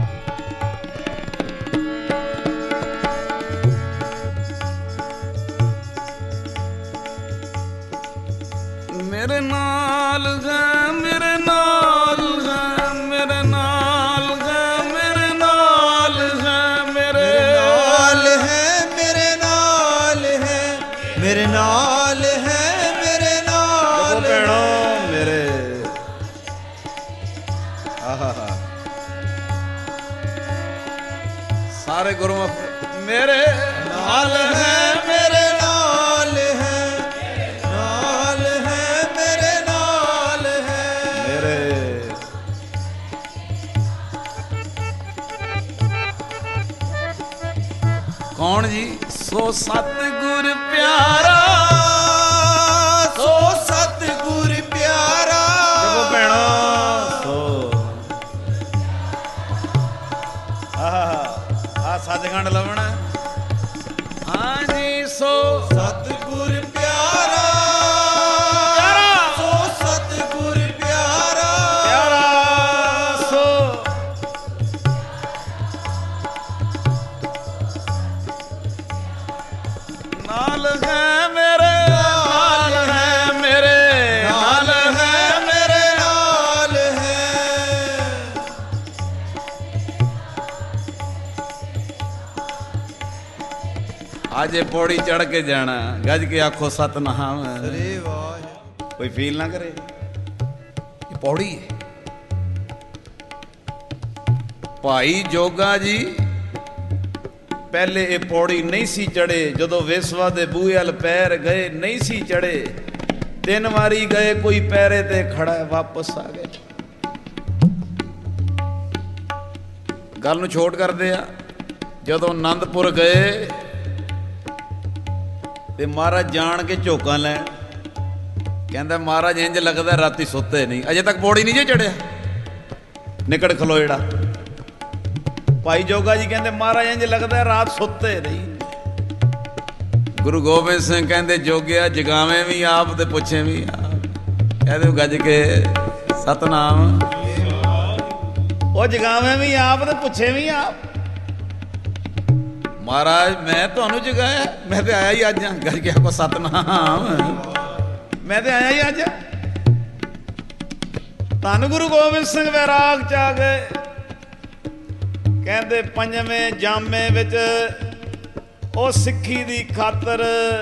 ਮੇਰੇ ਨਾਲ ਹੈ, ਮੇਰੇ ਨਾਲ ਹੈ, ਮੇਰੇ ਨਾਲ ਹੈ, ਮੇਰੇ ਨਾਲ ਹੈ, ਮੇਰੇ ਨਾਲ ਹੈ, ਮੇਰੇ ਨਾਲ ਹੈ, ਮੇਰੇ ਨਾਲ ਹੈ, ਮੇਰੇ ਨਾਲ ਭੈਣੋ ਮੇਰੇ। ਸਾਰੇ ਗੁਰਮੁਖ ਮੇਰੇ ਨਾਲ ਹੈ, ਮੇਰੇ ਨਾਲ ਹੈ, ਨਾਲ ਹੈ, ਮੇਰੇ ਨਾਲ ਹੈ, ਮੇਰੇ। ਕੌਣ ਜੀ? ਸੋ ਸਤਿਗੁਰ ਪਿਆਰਾ, ਸੋ ਸਤਿਗੁਰ ਸੱਚਖੰਡ ਲੱਭਣਾ। ਹਾਂਜੀ ਸੋ ਸਤਿਗੁਰ ਪਿਆਰਾ, ਸੋ ਸਤਿਗੁਰ ਪਿਆਰਾ, ਸੋ ਨਾਲ ਹੈ ਮੇਰੇ, ਨਾਲ ਹੈ ਮੇਰੇ, ਨਾਲ ਹੈ ਮੇਰੇ, ਨਾਲ ਹੈ। ਅੱਜ ਇਹ ਪੌੜੀ ਚੜ ਕੇ ਜਾਣਾ, ਗੱਜ ਕੇ ਆਖੋ ਸਤਨਾਮ। ਸ੍ਰੀ ਵਾਹਿਗੁਰੂ। ਕੋਈ ਫੀਲ ਨਾ ਕਰੇ, ਇਹ ਪੌੜੀ ਹੈ। ਭਾਈ ਜੋਗਾ ਜੀ ਪਹਿਲੇ ਇਹ ਪੌੜੀ ਨਹੀਂ ਸੀ ਚੜੇ, ਜਦੋਂ ਵੇਸਵਾ ਦੇ ਬੂਹੇ ਵੱਲ ਪੈਰ ਗਏ ਨਹੀਂ ਸੀ ਚੜੇ। 3 ਵਾਰੀ ਗਏ, ਕੋਈ ਪੈਰੇ ਤੇ ਖੜਾ, ਵਾਪਸ ਆ ਗਏ। ਗੱਲ ਨੂੰ ਛੋਟ ਕਰਦੇ ਆ। ਜਦੋਂ ਆਨੰਦਪੁਰ ਗਏ ਤੇ ਮਹਾਰਾਜ ਜਾਣ ਕੇ ਝੋਕਾਂ ਲੈਣ, ਕਹਿੰਦਾ ਮਹਾਰਾਜ ਇੰਜ ਲੱਗਦਾ ਰਾਤੀ ਸੁੱਤੇ ਨਹੀਂ, ਅਜੇ ਤੱਕ ਪੌੜੀ ਨਹੀਂ ਜੇ ਚੜਿਆ। ਨਿਕੜ ਖਲੋ ਜਿਹੜਾ ਭਾਈ ਜੋਗਾ ਜੀ ਕਹਿੰਦੇ ਮਹਾਰਾਜ ਇੰਜ ਲੱਗਦਾ ਰਾਤ ਸੁੱਤੇ ਨਹੀਂ। ਗੁਰੂ ਗੋਬਿੰਦ ਸਿੰਘ ਕਹਿੰਦੇ ਜੋਗਿਆ ਜਗਾਵੇਂ ਵੀ ਆਪ ਤੇ ਪੁੱਛੇ ਵੀ ਆਪ। ਕਹਿੰਦੇ ਗੱਜ ਕੇ ਸਤਨਾਮ। ਉਹ ਜਗਾਵੇਂ ਵੀ ਆਪ ਤੇ ਪੁੱਛੇ ਵੀ ਆਪ। ਮਹਾਰਾਜ ਮੈਂ ਤੁਹਾਨੂੰ ਜਗਾਇਆ, ਮੈਂ ਤੇ ਆਇਆ ਹੀ ਅੱਜ ਹਾਂ। ਗੱਜ ਕੇ ਆਖੋ ਸਤਨਾਮ, ਮੈਂ ਤੇ ਆਇਆ ਹੀ ਅੱਜ। ਧੰਨ ਗੁਰੂ ਗੋਬਿੰਦ ਸਿੰਘ ਵੈਰਾਗ ਚ ਆ ਗਏ। ਕਹਿੰਦੇ 5ਵੇਂ ਜਾਮੇ ਵਿੱਚ ਉਹ ਸਿੱਖੀ ਦੀ ਖਾਤਰ,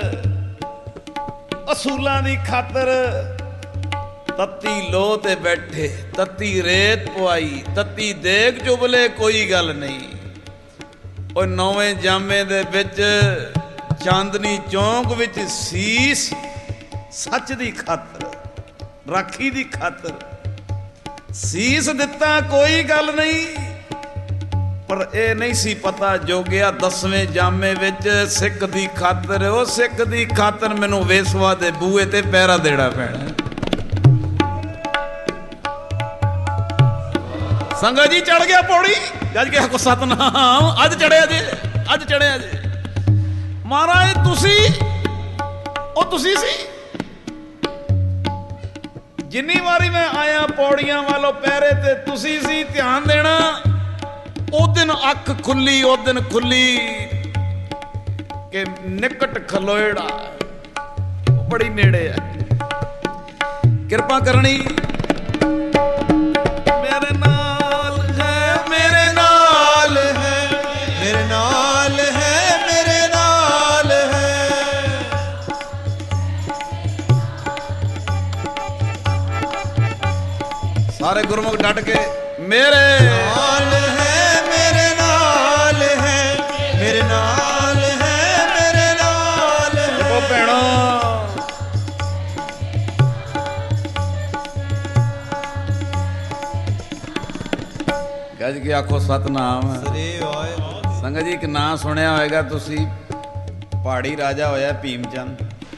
ਅਸੂਲਾਂ ਦੀ ਖਾਤਰ ਤੱਤੀ ਲੋਹ ਤੇ ਬੈਠੇ, ਤੱਤੀ ਰੇਤ ਪਵਾਈ, ਤੱਤੀ ਦੇਗ ਚੁਬਲੇ, ਕੋਈ ਗੱਲ ਨਹੀਂ। ਉਹ 9ਵੇਂ ਜਾਮੇ ਦੇ ਵਿੱਚ ਚਾਂਦਨੀ ਚੌਂਕ ਵਿੱਚ ਸੀਸ, ਸੱਚ ਦੀ ਖਾਤਰ, ਰਾਖੀ ਦੀ ਖਾਤਰ ਸੀਸ ਦਿੱਤਾ, ਕੋਈ ਗੱਲ ਨਹੀਂ। ਪਰ ਇਹ ਨਹੀਂ ਸੀ ਪਤਾ ਜੋਗਿਆ 10ਵੇਂ ਜਾਮੇ ਵਿੱਚ ਸਿੱਖ ਦੀ ਖਾਤਰ, ਉਹ ਸਿੱਖ ਦੀ ਖਾਤਰ ਮੈਨੂੰ ਵੇਸਵਾ ਦੇ ਬੂਹੇ ਤੇ ਪਹਿਰਾ ਦੇਣਾ ਪੈਣਾ। ਸੰਗਤ ਜੀ ਚੜ ਗਿਆ ਪੌੜੀ, ਗੱਜ ਕੇ ਆਖੋ ਸਤਨਾਮ। ਅੱਜ ਚੜਿਆ ਜੇ, ਅੱਜ ਚੜਿਆ ਜੇ। ਮਹਾਰਾਜ ਤੁਸੀਂ, ਉਹ ਤੁਸੀਂ ਸੀ। ਜਿੰਨੀ ਵਾਰੀ ਮੈਂ ਆਇਆ ਪੌੜੀਆਂ ਵਾਲੋਂ ਪਹਿਰੇ ਤੇ ਤੁਸੀਂ ਸੀ। ਧਿਆਨ ਦੇਣਾ, ਉਹ ਦਿਨ ਅੱਖ ਖੁੱਲੀ, ਉਹ ਦਿਨ ਖੁੱਲੀ ਕਿ ਨਿਕਟ ਖਲੋੜਾ, ਬੜੀ ਨੇੜੇ ਹੈ। ਕਿਰਪਾ ਕਰਨੀ ਮੇਰੇ ਨਾਲ ਹੈ, ਮੇਰੇ ਨਾਲ ਹੈ, ਮੇਰੇ ਨਾਲ ਹੈ, ਮੇਰੇ ਨਾਲ ਹੈ। ਸਾਰੇ ਗੁਰਮੁਖ ਡਟ ਕੇ ਮੇਰੇ ਨਾਲ ਹੈ, ਮੇਰੇ ਨਾਲ ਹੈ, ਮੇਰੇ ਨਾਲ ਹੈ, ਮੇਰੇ ਨਾਲ ਹੈ। ਉਹ ਭੈਣੋ ਗੱਜ ਕੇ ਆਖੋ ਸਤਨਾਮ। ਸ੍ਰੀ ਵਾਹਿਗੁਰੂ। ਸੰਗਤ ਜੀ ਇੱਕ ਨਾਂ ਸੁਣਿਆ ਹੋਏਗਾ ਤੁਸੀਂ, ਪਹਾੜੀ ਰਾਜਾ ਹੋਇਆ ਭੀਮ ਚੰਦ।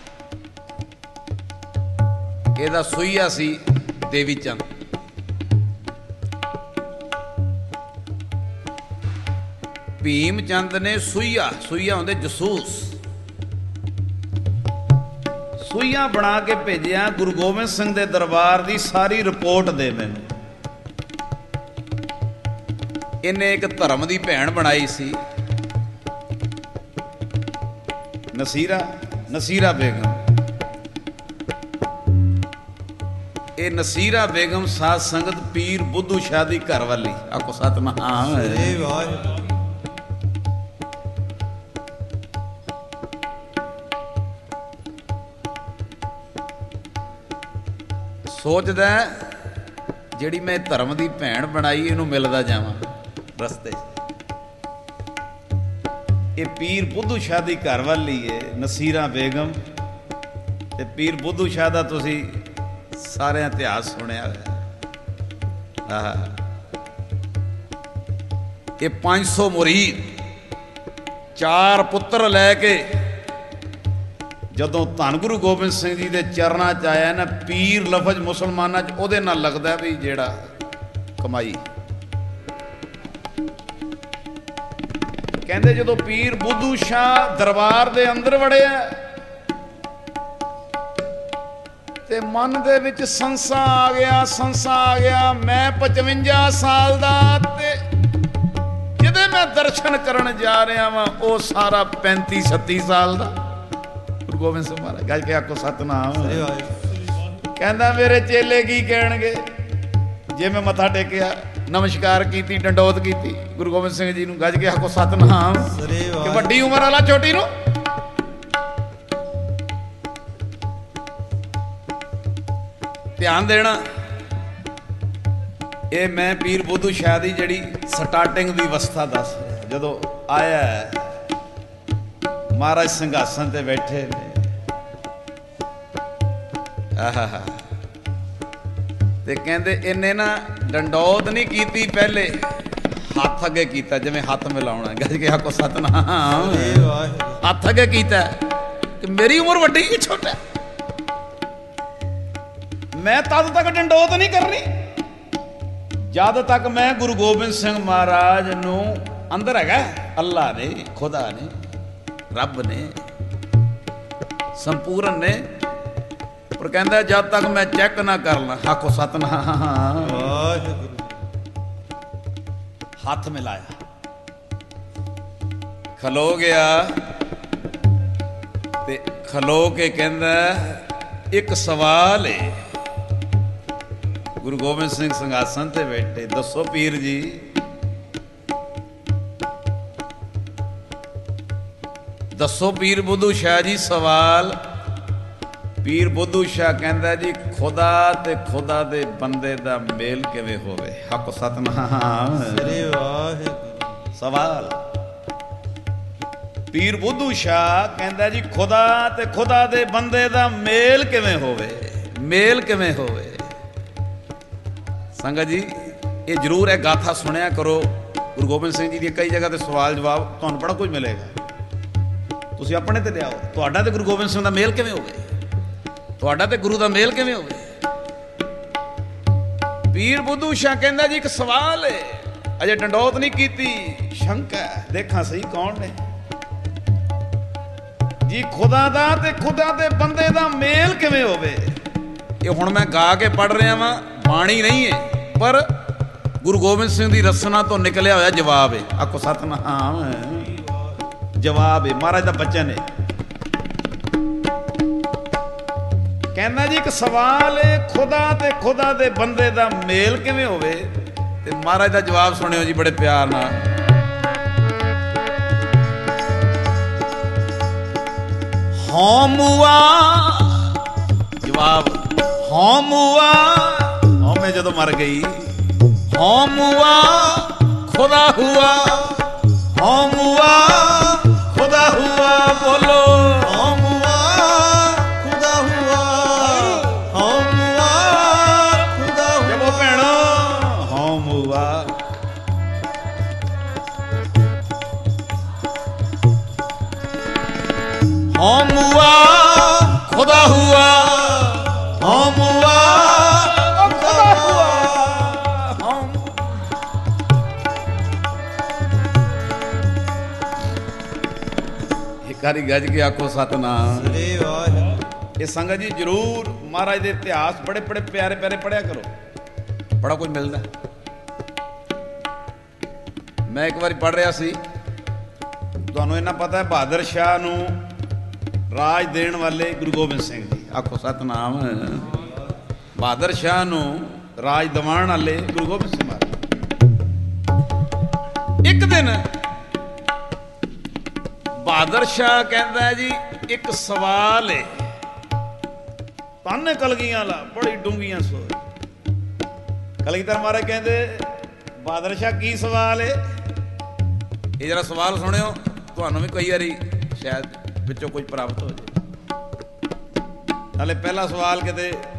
ਇਹਦਾ ਸੂਈਆ ਸੀ ਦੇਵੀ ਚੰਦ। ਭੀਮ ਚੰਦ ਨੇ ਸੂਈਆ, ਸੂਈਆ ਹੁੰਦੇ ਜਸੂਸ, ਸੂਈਆ ਬਣਾ ਕੇ ਭੇਜਿਆ ਗੁਰੂ ਗੋਬਿੰਦ ਸਿੰਘ ਦੇ ਦਰਬਾਰ ਦੀ ਸਾਰੀ ਰਿਪੋਰਟ ਦੇ ਮੈਨੂੰ। ਇਹਨੇ ਇੱਕ ਧਰਮ ਦੀ ਭੈਣ ਬਣਾਈ ਸੀ, ਨਸੀਰਾ, ਨਸੀਰਾ ਬੇਗਮ। ਇਹ ਨਸੀਰਾ ਬੇਗਮ ਸਾਧ ਸੰਗਤ ਪੀਰ ਬੁੱਧੂ ਸ਼ਾਹ ਦੀ ਘਰ ਵਾਲੀ। ਆਖੋ ਸਤਨਾਮ। ਸ੍ਰੀ ਵਾਹਿਗੁਰੂ। ਸੋਚਦਾ ਜਿਹੜੀ ਮੈਂ ਧਰਮ ਦੀ ਭੈਣ ਬਣਾਈ ਇਹਨੂੰ ਮਿਲਦਾ ਜਾਵਾਂ ਰਸਤੇ। ਇਹ ਪੀਰ ਬੁੱਧੂ ਸ਼ਾਹ ਦੀ ਘਰ ਵਾਲੀ ਹੈ ਨਸੀਰਾ ਬੇਗਮ। ਤੇ ਪੀਰ ਬੁੱਧੂ ਸ਼ਾਹ ਦਾ ਤੁਸੀਂ ਸਾਰਿਆਂ ਇਤਿਹਾਸ ਸੁਣਿਆ ਹੋਇਆ। ਆਹ ਇਹ 500 ਮੁਰੀਦ, 4 ਪੁੱਤਰ ਲੈ ਕੇ ਜਦੋਂ ਧੰਨ ਗੁਰੂ ਗੋਬਿੰਦ ਸਿੰਘ ਜੀ ਦੇ ਚਰਨਾਂ 'ਚ ਆਇਆ ਨਾ, ਪੀਰ ਲਫ਼ਜ਼ ਮੁਸਲਮਾਨਾਂ 'ਚ ਉਹਦੇ ਨਾਲ ਲੱਗਦਾ ਵੀ ਜਿਹੜਾ ਕਮਾਈ। ਕਹਿੰਦੇ ਜਦੋਂ ਪੀਰ ਬੁੱਧੂ ਸ਼ਾਹ ਦਰਬਾਰ ਦੇ ਅੰਦਰ ਵੜਿਆ ਤੇ ਮਨ ਦੇ ਵਿੱਚ ਸੰਸਾ ਆ ਗਿਆ। ਮੈਂ 55 ਸਾਲ ਦਾ ਤੇ ਜਿਹਦੇ ਮੈਂ ਦਰਸ਼ਨ ਕਰਨ ਜਾ ਰਿਹਾ ਵਾਂ ਉਹ ਸਾਰਾ 35-36 ਸਾਲ ਦਾ। ਗੁਰੂ ਗੋਬਿੰਦ ਸਿੰਘ ਮਹਾਰਾਜ ਗੱਜ ਕੇ ਆਖੋ ਸਤਨਾਮ। ਕਹਿੰਦਾ ਮੇਰੇ ਚੇਲੇ ਕੀ ਕਹਿਣਗੇ ਜੇ ਮੈਂ ਮੱਥਾ ਟੇਕਿਆ, ਨਮਸਕਾਰ ਕੀਤੀ, ਡੰਡੋਤ ਕੀਤੀ ਗੁਰੂ ਗੋਬਿੰਦ ਸਿੰਘ ਜੀ ਨੂੰ। ਗੱਜ ਕੇ ਆਖੋ ਸਤਨਾਮ। ਕਿ ਵੱਡੀ ਉਮਰ ਵਾਲਾ ਛੋਟੀ ਨੂੰ ਧਿਆਨ ਦੇਣਾ। ਇਹ ਮੈਂ ਪੀਰ ਬੁੱਧੂ ਸ਼ਾਹ ਦੀ ਜਿਹੜੀ ਸਟਾਰਟਿੰਗ ਦੀ ਅਵਸਥਾ ਦੱਸ ਰਿਹਾ। ਜਦੋਂ ਆਇਆ ਮਹਾਰਾਜ ਸਿੰਘਾਸਨ ਤੇ ਬੈਠੇ ਨੇ, ਆਹਾ ਤੇ ਕਹਿੰਦੇ ਇਹਨੇ ਨਾ ਡੰਡੋਤ ਨਹੀਂ ਕੀਤੀ, ਪਹਿਲੇ ਹੱਥ ਅੱਗੇ ਕੀਤਾ, ਜਿਵੇਂ ਹੱਥ ਮਿਲਾਉਣਾ। ਗੱਜ ਕੇ ਆਖੋ ਸਤਨਾਮ। ਹੱਥ ਅੱਗੇ ਕੀਤਾ ਕਿ ਮੇਰੀ ਉਮਰ ਵੱਡੀ ਕਿ ਛੋਟਾ, ਮੈਂ ਤਦ ਤੱਕ ਡੰਡੋਤ ਨਹੀਂ ਕਰਨੀ ਜਦ ਤੱਕ ਮੈਂ ਗੁਰੂ ਗੋਬਿੰਦ ਸਿੰਘ ਮਹਾਰਾਜ ਨੂੰ ਅੰਦਰ ਹੈਗਾ। ਅੱਲਾ ਨੇ, ਖੁਦਾ ਨੇ, ਰੱਬ ਨੇ, ਸੰਪੂਰਨ ਨੇ, ਪਰ ਕਹਿੰਦਾ ਜਦ ਤੱਕ ਮੈਂ ਚੈੱਕ ਨਾ ਕਰ ਲਾਂ। ਆਖੋ ਸਤਨਾਮ। ਹੱਥ ਮਿਲਾਇਆ, ਖਲੋ ਗਿਆ ਤੇ ਖਲੋ ਕੇ ਕਹਿੰਦਾ ਇੱਕ ਸਵਾਲ ਹੈ। ਗੁਰੂ ਗੋਬਿੰਦ ਸਿੰਘ ਸਿੰਘਾਸਨ ਤੇ ਬੈਠੇ, ਦੱਸੋ ਪੀਰ ਜੀ ਦੱਸੋ ਪੀਰ ਬੁੱਧੂ ਸ਼ਾਹ ਜੀ ਸਵਾਲ। ਪੀਰ ਬੁੱਧੂ ਸ਼ਾਹ ਕਹਿੰਦਾ ਜੀ ਖੁਦਾ ਤੇ ਖੁਦਾ ਦੇ ਬੰਦੇ ਦਾ ਮੇਲ ਕਿਵੇਂ ਹੋਵੇ। ਹੱਕ ਸਤਨਾਮ। ਸਵਾਲ ਪੀਰ ਬੁੱਧੂ ਸ਼ਾਹ ਕਹਿੰਦਾ ਜੀ ਖੁਦਾ ਤੇ ਖੁਦਾ ਦੇ ਬੰਦੇ ਦਾ ਮੇਲ ਕਿਵੇਂ ਹੋਵੇ, ਮੇਲ ਕਿਵੇਂ ਹੋਵੇ। ਸੰਗਤ ਜੀ ਇਹ ਜ਼ਰੂਰ ਹੈ ਗਾਥਾ ਸੁਣਿਆ ਕਰੋ। ਗੁਰੂ ਗੋਬਿੰਦ ਸਿੰਘ ਜੀ ਦੀ ਕਈ ਜਗ੍ਹਾ ਤੇ ਸਵਾਲ ਜਵਾਬ ਤੁਹਾਨੂੰ ਬੜਾ ਕੁਝ ਮਿਲੇਗਾ। ਤੁਸੀਂ ਆਪਣੇ ਤੇ ਲਿਆਓ, ਤੁਹਾਡਾ ਤੇ ਗੁਰੂ ਗੋਬਿੰਦ ਸਿੰਘ ਦਾ ਮੇਲ ਕਿਵੇਂ ਹੋਵੇ, ਤੁਹਾਡਾ ਤੇ ਗੁਰੂ ਦਾ ਮੇਲ ਕਿਵੇਂ ਹੋਵੇ। ਪੀਰ ਬੁੱਧੂ ਸ਼ਾਹ ਕਹਿੰਦਾ ਜੀ ਇੱਕ ਸਵਾਲ ਹੈ, ਅਜੇ ਡੰਡੋਤ ਨਹੀਂ ਕੀਤੀ, ਸ਼ੰਕਾ ਹੈ, ਦੇਖਾਂ ਸਹੀ ਕੌਣ ਨੇ ਜੀ। ਖੁਦਾ ਦਾ ਤੇ ਖੁਦਾ ਦੇ ਬੰਦੇ ਦਾ ਮੇਲ ਕਿਵੇਂ ਹੋਵੇ। ਇਹ ਹੁਣ ਮੈਂ ਗਾ ਕੇ ਪੜ ਰਿਹਾ ਵਾਂ, ਬਾਣੀ ਨਹੀਂ ਹੈ, ਪਰ ਗੁਰੂ ਗੋਬਿੰਦ ਸਿੰਘ ਦੀ ਰਸਨਾ ਤੋਂ ਨਿਕਲਿਆ ਹੋਇਆ ਜਵਾਬ ਹੈ। ਆਖੋ ਸਤਨਾਮ। ਜਵਾਬ ਹੈ, ਮਹਾਰਾਜ ਦਾ ਬਚਨ ਹੈ। ਕਹਿੰਦਾ ਜੀ ਇੱਕ ਸਵਾਲ ਹੈ, ਖੁਦਾ ਤੇ ਖੁਦਾ ਦੇ ਬੰਦੇ ਦਾ ਮੇਲ ਕਿਵੇਂ ਹੋਵੇ। ਤੇ ਮਹਾਰਾਜ ਦਾ ਜਵਾਬ ਸੁਣਿਓ ਜੀ ਬੜੇ ਪਿਆਰ ਨਾਲ। ਹਉ ਮੂਆ, ਜਵਾਬ ਹਉ ਮੂਆ, ਹਉ ਜਦੋਂ ਮਰ ਗਈ। ਹਉ ਮੂਆ ਖੁਦਾ ਹੁਆ, ਹਉ ਮੂਆ ਖੁਦਾ ਹੁਆ। ਬੋਲੋ ਹਉ ਮੂਆ ਖੁਦਾ ਹੁਆ, ਹਉ ਮੂਆ ਖੁਦਾ ਹੁਆ। ਜਬੋ ਭੈਣੋ ਹਉ ਮੂਆ ਹਉ ਮੂਆ ਖੁਦਾ ਹੁਆ, ਹਉ ਮੂਆ ਖੁਦਾ ਹੁਆ। ਗੱਜ ਕੇ ਆਖੋ ਸਤਨਾਮ। ਇਹ ਸੰਗਤ ਜੀ ਜ਼ਰੂਰ ਮਹਾਰਾਜ ਦੇ ਇਤਿਹਾਸ ਬੜੇ ਬੜੇ ਪਿਆਰੇ ਪਿਆਰੇ ਪੜਿਆ ਕਰੋ, ਬੜਾ ਕੁਝ ਮਿਲਦਾ। ਮੈਂ ਇੱਕ ਵਾਰੀ ਪੜ ਰਿਹਾ ਸੀ, ਤੁਹਾਨੂੰ ਇਹਨਾਂ ਪਤਾ ਹੈ ਬਹਾਦਰ ਸ਼ਾਹ ਨੂੰ ਰਾਜ ਦੇਣ ਵਾਲੇ ਗੁਰੂ ਗੋਬਿੰਦ ਸਿੰਘ ਜੀ। ਆਖੋ ਸਤਨਾਮ। ਬਹਾਦਰ ਸ਼ਾਹ ਨੂੰ ਰਾਜ ਦਿਵਾਉਣ ਵਾਲੇ ਗੁਰੂ ਗੋਬਿੰਦ ਸਿੰਘ ਮਹਾਰਾਜ। ਇੱਕ ਦਿਨ ਬਹਾਦਰ ਸ਼ਾਹ ਕਹਿੰਦਾ ਜੀ ਇੱਕ ਸਵਾਲ ਹੈ। ਧੰਨ ਕਲਗੀਆਂ ਵਾਲਾ, ਬੜੀ ਡੂੰਘੀਆਂ ਸੋਚ। ਕਲਗੀਧਰ ਮਹਾਰਾਜ ਕਹਿੰਦੇ ਬਹਾਦਰ ਸ਼ਾਹ ਕੀ ਸਵਾਲ ਹੈ। ਇਹ ਜਰਾ ਸਵਾਲ ਸੁਣਿਓ, ਤੁਹਾਨੂੰ ਵੀ ਕਈ ਵਾਰੀ ਸ਼ਾਇਦ ਵਿੱਚੋਂ ਕੁਝ ਪ੍ਰਾਪਤ ਹੋ ਜਾਏ। ਨਾਲੇ ਪਹਿਲਾ ਸਵਾਲ ਕਿਤੇ